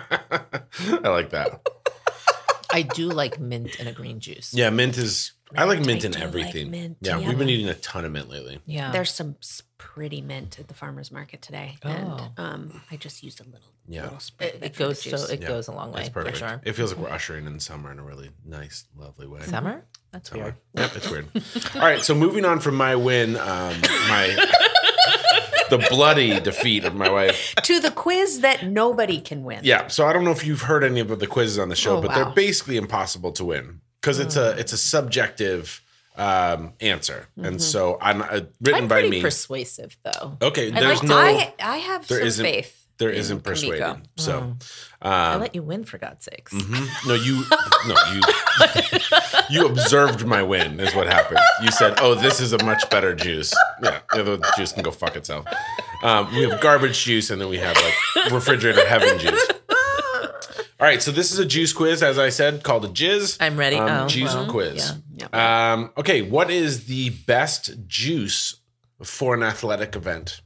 I like that. I do like mint in a green juice. Yeah, mint is. I like mint I in do like everything. mint, yeah, yeah. we've been eating a ton of mint lately. Yeah. There's some s- pretty mint at the farmer's market today, and Oh. um, I just used a little Yeah. little sprig it, of it for the goes so juice. it Yeah, goes a long way It's for perfect. sure. It feels like we're ushering in summer in a really nice, lovely way. Summer? That's Summer. weird. Yep, it's weird. All right, so moving on from my win, um, my the bloody defeat of my wife. to the quiz that nobody can win. Yeah, so I don't know if you've heard any of the quizzes on the show, Oh, but wow. they're basically impossible to win because it's a it's a subjective um, answer, and so I'm uh, written I'm by pretty me. persuasive though. Okay, I there's like- no, I I have there some isn't- faith. there in isn't Kamiko. persuading. So, um, I let you win for God's sakes. mhm. no, you, no, you, you observed my win is what happened. You said, "Oh, this is a much better juice." Yeah, the other juice can go fuck itself. Um, we have garbage juice, and then we have like refrigerator heaven juice. All right, so this is a juice quiz, as I said, called a jizz. I'm ready. Um, Oh, juice well, quiz. yeah. Um, okay, what is the best juice for an athletic event?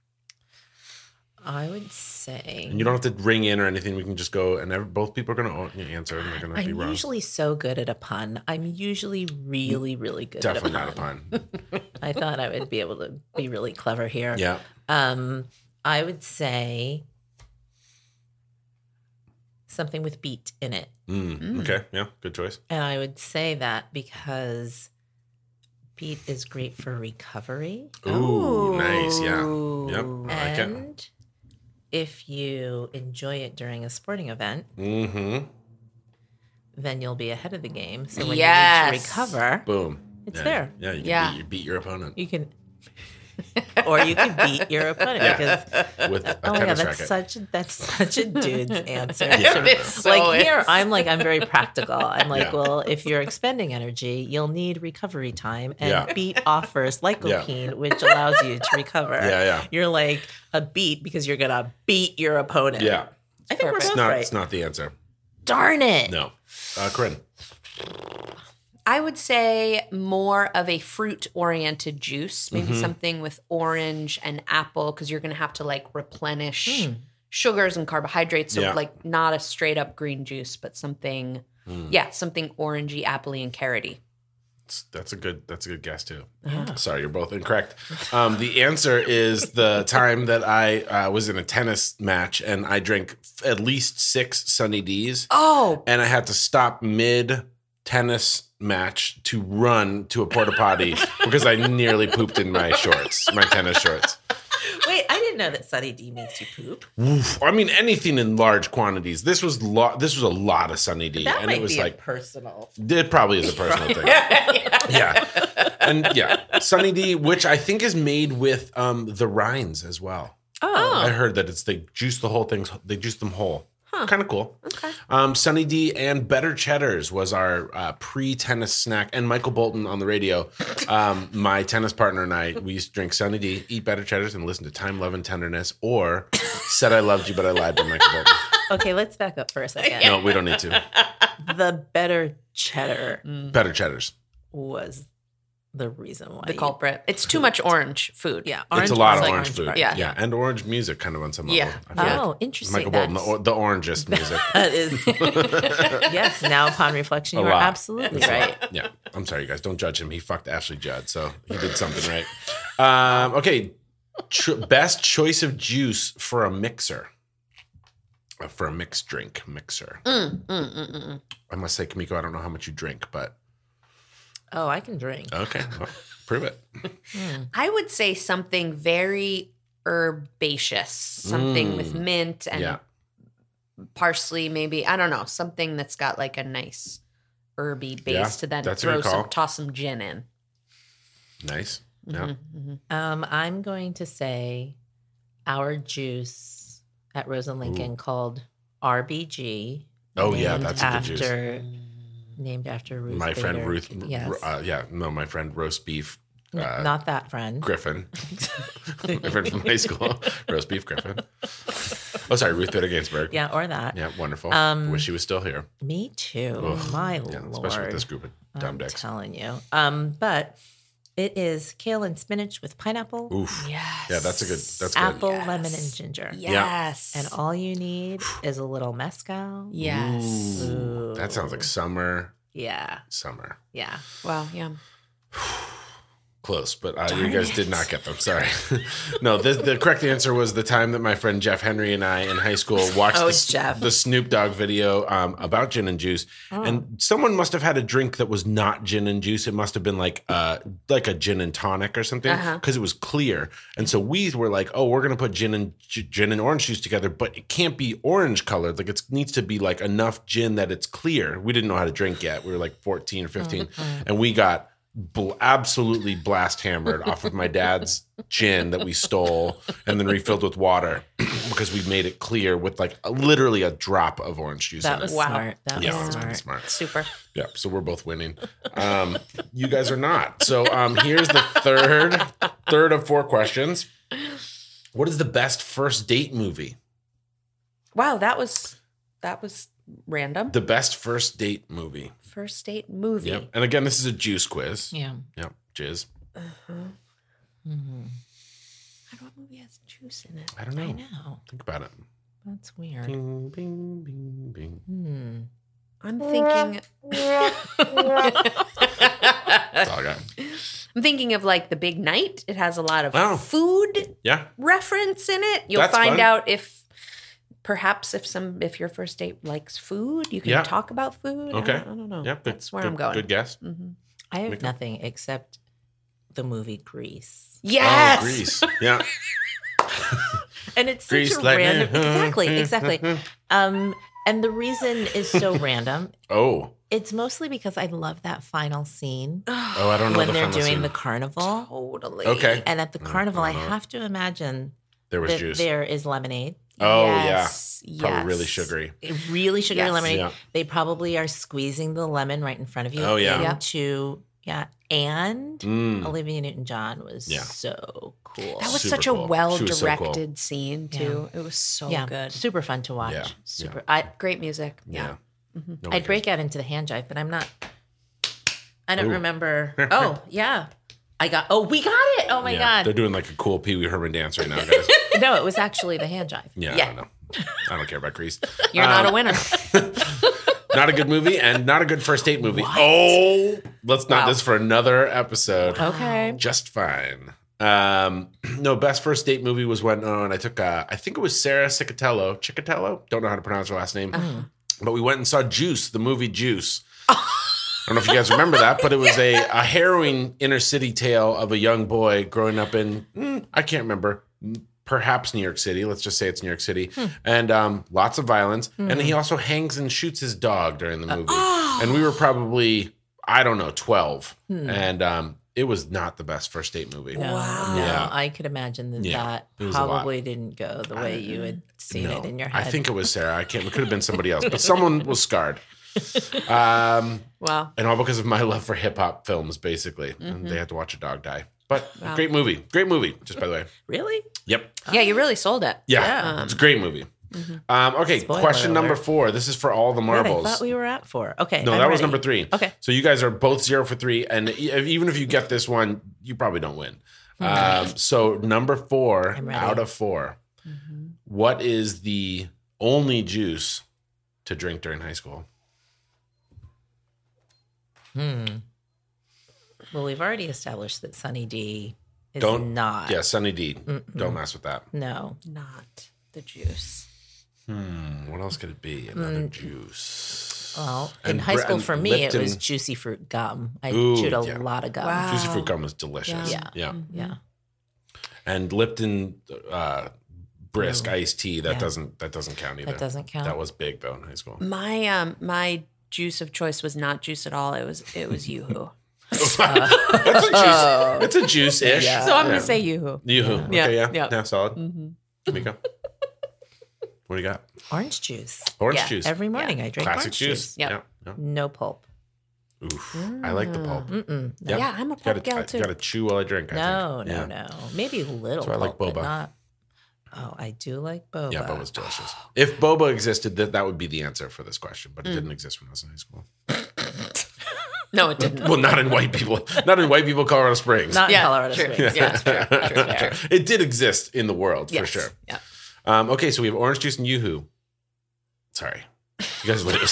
I would say And you don't have to ring in or anything. We can just go, and every, both people are going to answer, and they're going to be I'm wrong. usually so good at a pun. I'm usually really, really good Definitely at not a a pun. pun. I thought I would be able to be really clever here. Yeah. Um, I would say something with beet in it. Mm, Okay. Yeah. Good choice. And I would say that because Beet is great for recovery. Ooh, nice. Yeah. Yep. I like it. And if you enjoy it during a sporting event, Mm-hmm. then you'll be ahead of the game. So when Yes. you need to recover, Boom. it's yeah. there. Yeah. You can Yeah. Beat, you beat your opponent You can, or you can beat your opponent Yeah. because with a oh my god, tennis that's racket. such a, that's such a dude's answer. Yeah. It so like here, is. I'm like I'm very practical. I'm like, Yeah. well, if you're expending energy, you'll need recovery time, and Yeah. beet offers lycopene, which allows you to recover. Yeah, yeah. You're like a beet because you're gonna beat your opponent. Yeah. I think we're Perfect. both It's not, right. it's not the answer. Darn it! No. Uh, Corinne. I would say more of a fruit-oriented juice, maybe Mm-hmm. something with orange and apple, because you're going to have to like replenish sugars and carbohydrates. So Yeah. like not a straight-up green juice, but something, yeah, something orangey, appley, and carroty. That's- That's a good. That's a good guess too. Sorry, you're both incorrect. Um, the answer is the time that I uh, was in a tennis match and I drank f- at least six Sunny D's, Oh, and I had to stop mid tennis match to run to a porta potty because I nearly pooped in my shorts, my tennis shorts. Wait, I didn't know that Sunny D makes you poop. Oof. I mean, anything in large quantities. This was lo- This was a lot of Sunny D, That and might it was be like a personal. it probably is a personal thing. Yeah. And yeah, Sunny D, which I think is made with um, the rinds as well. Oh, I heard that it's they juice the whole thing. They juice them whole. Kind of cool. Okay. Um, Sunny D and Better Cheddars was our uh, pre-tennis snack. And Michael Bolton on the radio, um, my tennis partner and I, we used to drink Sunny D, eat Better Cheddars, and listen to Time, Love, and Tenderness, or Said I Loved You, But I Lied by Michael Bolton. okay. Let's back up for a second. No, we don't need to. The Better Cheddar Better Cheddars. was the reason why the you- culprit. It's too much orange food. Yeah, It's a lot of like orange food. part. Yeah. Yeah. And orange music kind of on some level. Yeah. I feel Oh, like. interesting. Michael Bolton, the, That's- or- the orangest music. That is, yes. Now, upon reflection, A you are lot. absolutely It's a lot. right. Yeah. I'm sorry, you guys. Don't judge him. He fucked Ashley Judd, so he did something right. Um, okay. Ch- best choice of juice for a mixer. Uh, For a mixed drink mixer. Mm, mm, mm, mm, mm. I must say, Kamiko, I don't know how much you drink, but Oh, I can drink. okay. Well, prove it. I would say something very herbaceous, something Mm. with mint and Yeah. parsley, maybe. I don't know, something that's got like a nice herby base Yeah, to then that's a throw good call. some, toss some gin in. Nice. Yeah. Um, I'm going to say our juice at Rose and Lincoln called R B G. Oh, yeah, named that's a good juice. after, Named after Ruth. My friend Bader. Ruth. Yes. Uh, yeah. No, my friend Roast Beef. N- Uh, Not that friend. Griffin. My friend from high school. Roast Beef Griffin. Oh, sorry. Ruth Bader Ginsburg. Yeah, or that. Yeah, wonderful. Um, Wish she was still here. Me too. Ugh. My Yeah, lord. especially with this group of dumb I'm dicks. telling you. Um, but it is kale and spinach with pineapple, Oof. Yes. Yeah, that's a good. That's apple, Yes. lemon, and ginger. Yes. And all you need is a little mezcal. good. Yes. Ooh, that sounds like summer. Yeah. Summer. Yeah. Wow, yeah. Close, but uh, you guys did not get them. Sorry. No, the, the correct answer was the time that my friend Jeff Henry and I in high school watched Oh, the, Jeff. the Snoop Dogg video um, about gin and juice, Oh. and someone must have had a drink that was not gin and juice. It must have been like uh, like a gin and tonic or something because Uh-huh. it was clear. And so we were like, "Oh, we're gonna put gin and g- gin and orange juice together, but it can't be orange colored. Like it needs to be like enough gin that it's clear." We didn't know how to drink yet. We were like fourteen or fifteen, Mm-hmm. and we got. Bl- absolutely blast hammered off of my dad's gin that we stole and then refilled with water because we made it clear with like a, literally a drop of orange juice That in was it. Wow. smart. That Yeah, was it was smart. pretty smart. Super. Yeah, so we're both winning. Um, you guys are not. So um, here's the third third of four questions. What is the best first date movie? Wow, that was that was random. The best first date movie. First date movie. Yep. And again, this is a juice quiz. Yeah. Yep. Jizz. Mm-hmm. I don't know what movie has juice in it. I don't know. I know. Think about it. That's weird. Bing, bing, bing, bing. Hmm. I'm thinking That's all I got. I'm thinking of like The Big Night. It has a lot of Oh. food Yeah. reference in it. You'll That's find fun. out if perhaps if some if your first date likes food, you can Yeah. talgood about food. I Okay. don't, I don't know. Yeah. Good, That's where good, I'm going. Good guess. Mhm. I have Make a- nothing except the movie Grease. Yes. Oh, Grease. Yeah. And it's such Grease a lightning. random. Exactly, exactly. Um, and the reason is so random. Oh. It's mostly because I love that final scene. Oh, I don't know when the they're final doing scene. the carnival. Totally. Okay. And at the carnival, I I don't know. have to imagine There was that juice. there is lemonade. Oh, Yes, yeah. Probably yes. really sugary. Really sugary Yes. lemonade. Yeah. They probably are squeezing the lemon right in front of you. Oh, yeah. Yeah. Into, yeah. And Mm. Olivia Newton-John was Yeah. so cool. That was Super such cool. a well She was so cool. directed scene too. It was so yeah, good. super fun to watch. Yeah, Super. I Great music. Yeah. Mm-hmm. No one I'd break out into the hand jive, but I'm not. I don't Ooh. remember. Oh yeah, I got. Oh, we got it. Oh my Yeah. They're god. doing like a cool Pee Wee Herman dance right now, guys. No, it was actually the hand jive. Yeah, Yeah. I don't know. I don't care about Grease. You're not Um, a winner. Not a good movie and not a good first date movie. Oh, let's not Wow. this for another episode. Okay. Just fine. Um, no, best first date movie was when oh, and I took uh, I think it was Sarah Cicatello. Cicatello? Don't know how to pronounce her last name. But we went and saw Juice, the movie Juice. I don't know if you guys remember that, but it was a, a harrowing inner city tale of a young boy growing up in, mm, I can't remember, perhaps New York City. Let's just say it's New York City. And um, lots of violence. And he also hangs and shoots his dog during the movie. And we were probably, I don't know, twelve. And um, it was not the best first date movie. No, Wow. no, Yeah. I could imagine that Yeah, that it was a lot. probably didn't go the way you had seen No, it in your I head. think it was Sarah. I can't, it could have been somebody else, but someone was scarred. Um, Wow. and all because of my love for hip hop films, basically. And they had to watch a dog die. But great movie. Great movie, just by the way. Really? Yep. Yeah, you really sold it. Yeah. Yeah. It's a great movie. Um, okay, Spoiler question number alert. four. This is for all the What I marbles. thought we were at for. Okay. no, I'm that was ready. number three. Okay. So you guys are both zero for three. And e- even if you get this one, you probably don't win. Um, so number four I'm ready. out of four. What is the only juice to drink during high school? Hmm. Well, we've already established that Sunny D is Don't not. Yeah, Sunny D. Don't mess with that. No. Not the juice. Hmm, what else could it be? Another juice. Well, in And high Bre- school and for me, it was Lipton- juice fruit gum. I Ooh, chewed a yeah. lot of gum. Wow. Juicy fruit gum is delicious. Yeah. Yeah. Yeah. And Lipton uh, brisk Ooh. iced tea. That Yeah. doesn't that doesn't count either. That doesn't count. That was big though in high school. My um my juice of choice was not juice at all. It was it was Yoo-hoo. That's a juice. It's a juice ish. Yeah. So I'm gonna say Yoo-hoo. Yoo-hoo. Yeah. Okay, yeah. Yeah. Yeah, solid. Mm-hmm. Miko. What do you got? Orange juice. Orange Yeah. juice. Every morning I drink Classic orange juice. juice. Yep. Yeah. yeah. No pulp. Oof. I like the pulp. Mm-mm. Yep. Yeah, I'm a Gotta, pulp gal I too. gotta chew while I drink. I No, think. no, Yeah. no. Maybe a little So I like pulp, but boba. not. Oh, I do like boba. Yeah, boba's delicious. If boba existed, that that would be the answer for this question, Mm. but it didn't exist when I was in high school. No, it didn't. Well, not in white people, not in white people, Colorado Springs. Not Yeah, in Colorado true. Springs. Yeah. That's true. That's true. It did exist in the world Yes. for sure. Yeah. Um, okay, so we have orange juice and Yoo-hoo. Sorry, you guys lose.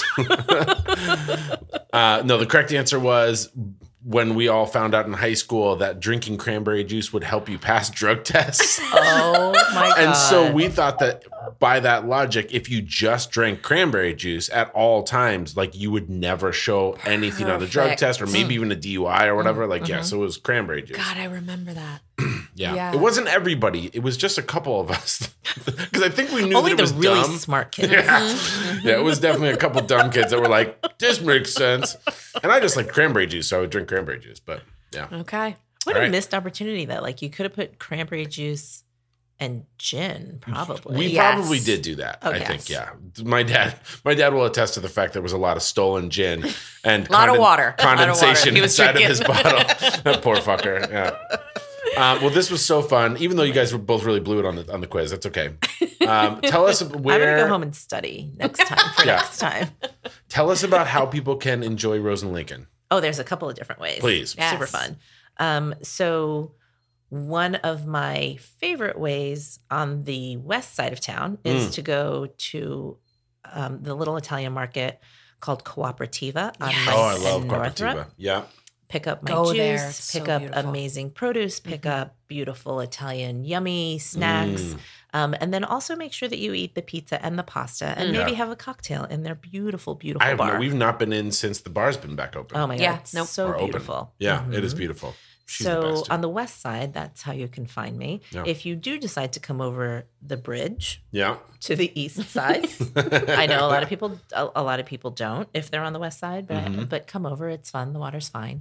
uh, no, the correct answer was when we all found out in high school that drinking cranberry juice would help you pass drug tests. Oh my god! And so we thought that by that logic, if you just drank cranberry juice at all times, like you would never show anything on the drug Perfect. test or maybe even a D U I or whatever. Like, yeah, so it was cranberry juice. God, I remember that. Yeah. Yeah. It wasn't everybody. It was just a couple of us. Because I think we knew only that it the was really dumb. smart kids. Yeah. Yeah, it was definitely a couple dumb kids that were like, this makes sense. And I just like cranberry juice, so I would drink cranberry juice. But yeah. Okay. What All a right. missed opportunity that like you could have put cranberry juice and gin probably. We Yes. probably did do that. Oh, I yes. think, yeah. My dad, my dad will attest to the fact there was a lot of stolen gin and Lot of water. A lot of water. condensation He was inside of drinking. his bottle. That poor fucker. Yeah. Um, well, this was so fun. Even though you guys were both really blew it on the on the quiz, that's okay. Um, tell us where. I'm gonna go home and study next time for Yeah. next time. Tell us about how people can enjoy Rose and Lincoln. Oh, there's a couple of different ways. Please. Yes. Super fun. Um, so one of my favorite ways on the west side of town is Mm. to go to um, the little Italian market called Cooperativa on Yes. Ninth Oh, I love and Cooperativa. Northrop. Yeah. Pick up my Go juice, there. It's pick so up beautiful. amazing produce, pick up beautiful Italian yummy snacks, Mm. um, and then also make sure that you eat the pizza and the pasta, and Mm. maybe Yeah. have a cocktail in their beautiful, beautiful I have bar. no, we've not been in since the bar's been back open. Oh my god, Yeah, it's nope. so Or open. beautiful. Yeah, it is Mhm. beautiful. She's the so best, too. on the west side, that's how you can find me. Yeah. If you do decide to come over the bridge Yeah. to the east side, I know a lot of people a, a lot of people don't if they're on the west side, but Mhm. but come over, it's fun. The water's fine.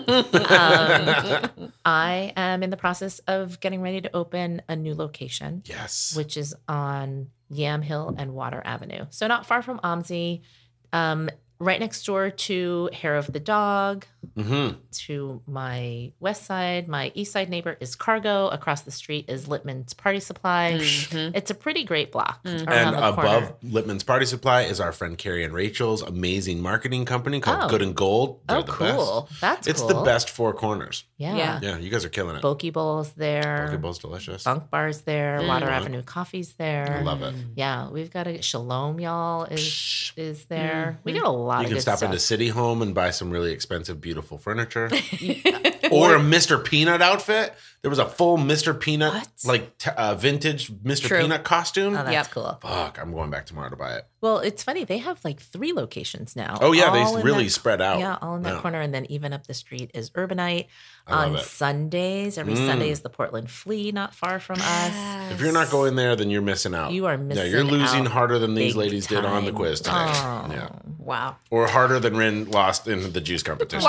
um, I am in the process of getting ready to open a new location. Yes. Which is on Yam Hill and Water Avenue. So not far from OMSI, um, right next door to Hair of the Dog. Mm-hmm. To my west side, my east side neighbor is Cargo. Across the street is Littman's Party Supply. Mhm. It's a pretty great block. Mm-hmm. around And the above corner. Littman's Party Supply is our friend Carrie and Rachel's amazing marketing company called Oh. Good and Gold. They're Oh, the cool. best. That's It's cool. the best four corners. Yeah. Yeah. Yeah, you guys are killing it. Poke Bowl's there. Poke Bowl's delicious. Bunk Bar's there. Mm. Water Mhm. Avenue Coffee's there. I love it. Yeah, we've got a Shalom, y'all, is is there. We Mhm. got a lot You of can good stop stuff. into City Home and buy some really expensive, beautiful furniture. Or a Mister Peanut outfit. There was a full Mister Peanut, What? like t- uh, vintage Mister True. Peanut costume. Oh, that's Yep. cool. Fuck, I'm going back tomorrow to buy it. Well, it's funny. They have like three locations now. Oh, yeah, all they in really that- spread out. Yeah, all in that Yeah. corner. And then even up the street is Urbanite. I love On it. Sundays, every Mm. Sunday is the Portland Flea, not far from us. If you're not going there, then you're missing out. You are Yeah, missing you're losing out harder than these big ladies did on the time. quiz today. Oh. Yeah. Wow. Or harder than Rin lost in the juice competition.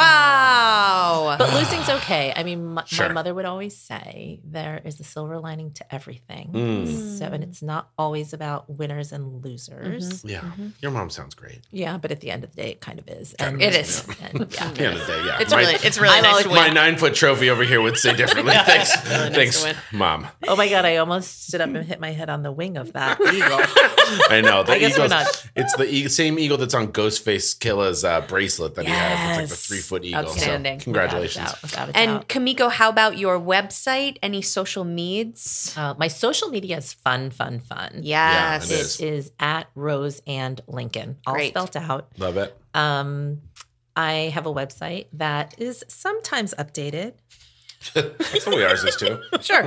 Wow. But losing's okay. I mean, my, Sure. my mother would always say there is a silver lining to everything. Mm. So, and it's not always about winners and losers. Yeah. Your mom sounds great. Yeah, but at the end of the day, it kind of is. Kind And of It is. and, yeah. At the end of the day, yeah. It's My- really, it's really I'm nice always- to win. My nine foot trophy over here would say differently. Thanks. nice Thanks, to win. Mom. Oh my God, I almost stood up and hit my head on the wing of that eagle. I know. The I guess we're eagle's- not- It's the e- same eagle that's on Ghostface Killa's uh, bracelet that he has. It's like the Yes. three foot eagle. Outstanding. So, congratulations. Without a doubt, without a And doubt. Kamiko, how about your website? Any social needs? Uh, my social media is fun, fun, fun. Yes. it is. It is at Rose and Lincoln, all Great. spelled out. Love it. Um, I have a website that is sometimes updated. That's the way ours is too. Sure.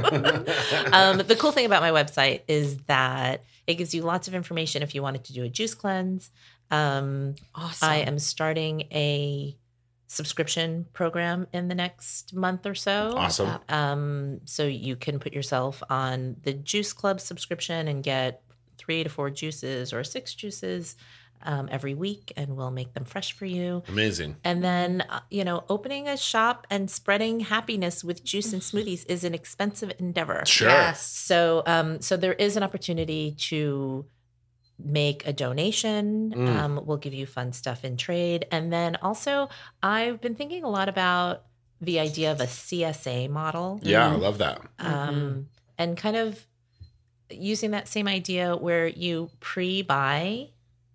um, the cool thing about my website is that it gives you lots of information if you wanted to do a juice cleanse. Um, Awesome. I am starting a subscription program in the next month or so. Awesome. Um, so you can put yourself on the Juice Club subscription and get three to four juices or six juices um, every week, and we'll make them fresh for you. Amazing. And then, uh, you know, opening a shop and spreading happiness with juice and smoothies is an expensive endeavor. Sure. Yes. So, um, so there is an opportunity to make a donation. Mm. Um, we'll give you fun stuff in trade. And then also, I've been thinking a lot about the idea of a C S A model. Yeah, I love that. Um, and kind of using that same idea where you pre-buy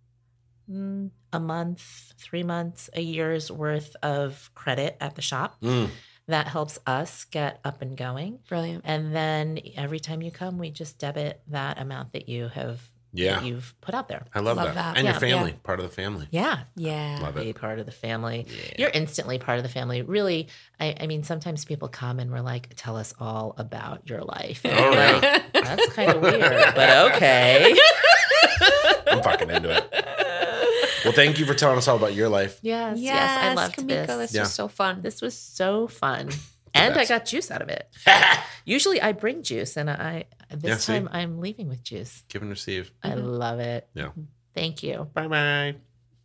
mm, a month, three months, a year's worth of credit at the shop. Mm. That helps us get up and going. Brilliant. And then every time you come, we just debit that amount that you have Yeah. that you've put out there. I love, Love that. that. And Yeah, your family, yeah. part of the family. Yeah. Yeah. Love it. Be part of the family. Yeah. You're instantly part of the family. Really, I, I mean, sometimes people come and we're like, tell us all about your life. And Oh, you're yeah. like, that's kind of weird, but okay. I'm fucking into it. Well, thank you for telling us all about your life. Yes, Yes, yes, I loved Kamiko, this. this Yeah. was so fun. This was so fun. And I best. got juice out of it. Usually I bring juice, and I this Yeah, see? time I'm leaving with juice. Give and receive. I love it. Yeah. Thank you. Bye bye.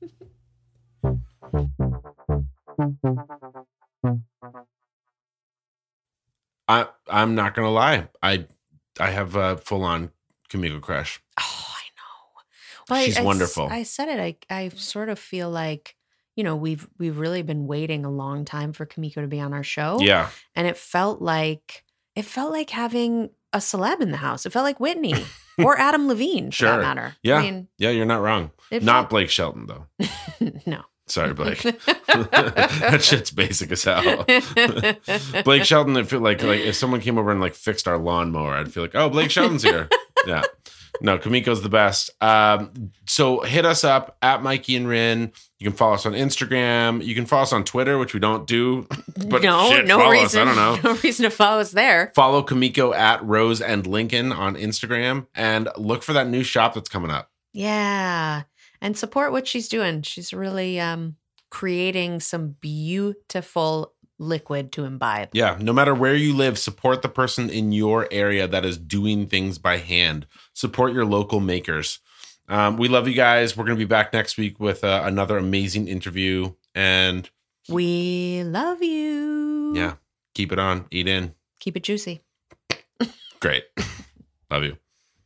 I I'm not gonna lie. I I have a full on Kamiko crush. Oh, I know. Well, I- She's I s- wonderful. I said it. I I sort of feel like, you know, we've we've really been waiting a long time for Kamiko to be on our show. Yeah. And it felt like it felt like having a celeb in the house. It felt like Whitney or Adam Levine, for Sure. that matter. Yeah. I mean, Yeah, you're not wrong. it Not felt- Blake Shelton though. no. Sorry, Blake. That shit's basic as hell. Blake Shelton, I feel like like if someone came over and like fixed our lawnmower, I'd feel like, oh, Blake Shelton's here. Yeah. No, Kamiko's the best. Um, so hit us up at Mikey and Rin. You can follow us on Instagram. You can follow us on Twitter, which we don't do. But no, shit, no follow reason. us. I don't know. No reason to follow us there. Follow Kamiko at Rose and Lincoln on Instagram and look for that new shop that's coming up. Yeah. And support what she's doing. She's really um, creating some beautiful liquid to imbibe. Yeah, no matter where you live, support the person in your area that is doing things by hand. Support your local makers. Um, we love you guys. We're going to be back next week with uh, another amazing interview. And we love you. Yeah, keep it on. Eat in. Keep it juicy. Great. Love you.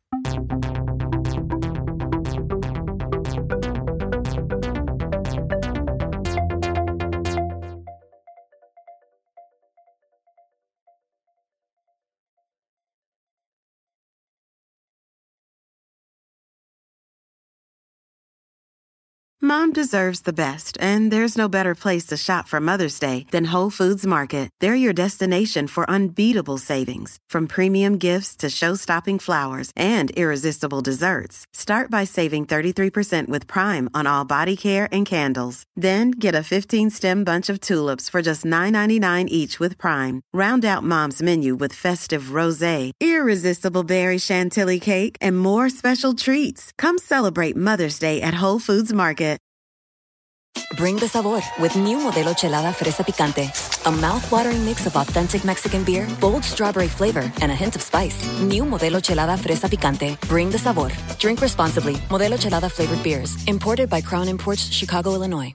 Mom deserves the best, and there's no better place to shop for Mother's Day than Whole Foods Market. They're your destination for unbeatable savings, from premium gifts to show-stopping flowers and irresistible desserts. Start by saving thirty-three percent with Prime on all body care and candles. Then get a fifteen-stem bunch of tulips for just nine ninety-nine each with Prime. Round out Mom's menu with festive rosé, irresistible berry chantilly cake, and more special treats. Come celebrate Mother's Day at Whole Foods Market. Bring the sabor with new Modelo Chelada Fresa Picante. A mouth-watering mix of authentic Mexican beer, bold strawberry flavor, and a hint of spice. New Modelo Chelada Fresa Picante. Bring the sabor. Drink responsibly. Modelo Chelada flavored beers. Imported by Crown Imports, Chicago, Illinois.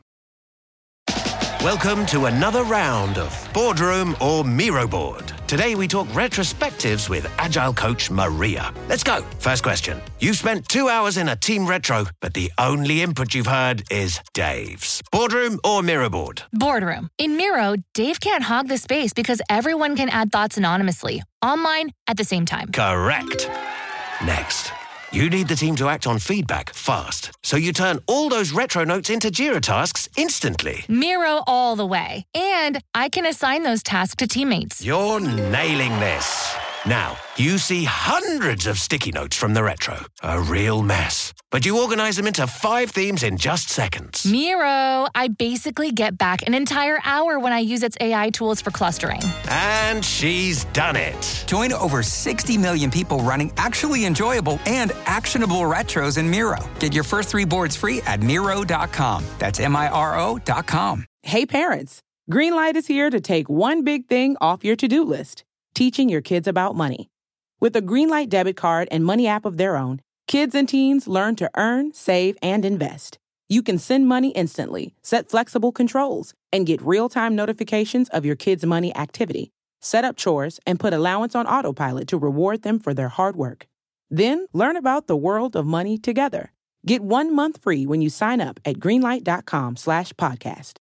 Welcome to another round of Boardroom or Miro Board. Today we talk retrospectives with Agile coach Maria. Let's go. First question. You've spent two hours in a team retro, but the only input you've heard is Dave's. Boardroom or Miro Board? Boardroom. In Miro, Dave can't hog the space because everyone can add thoughts anonymously, online at the same time. Correct. Next. You need the team to act on feedback fast, so you turn all those retro notes into Jira tasks instantly. Miro all the way. And I can assign those tasks to teammates. You're nailing this. Now, you see hundreds of sticky notes from the retro. A real mess. But you organize them into five themes in just seconds. Miro, I basically get back an entire hour when I use its A I tools for clustering. And she's done it. Join over sixty million people running actually enjoyable and actionable retros in Miro. Get your first three boards free at Miro dot com. That's M I R O dot com. Hey parents, Greenlight is here to take one big thing off your to-do list, teaching your kids about money. With a Greenlight debit card and money app of their own, kids and teens learn to earn, save, and invest. You can send money instantly, set flexible controls, and get real-time notifications of your kids' money activity. Set up chores and put allowance on autopilot to reward them for their hard work. Then learn about the world of money together. Get one month free when you sign up at greenlight dot com slash podcast.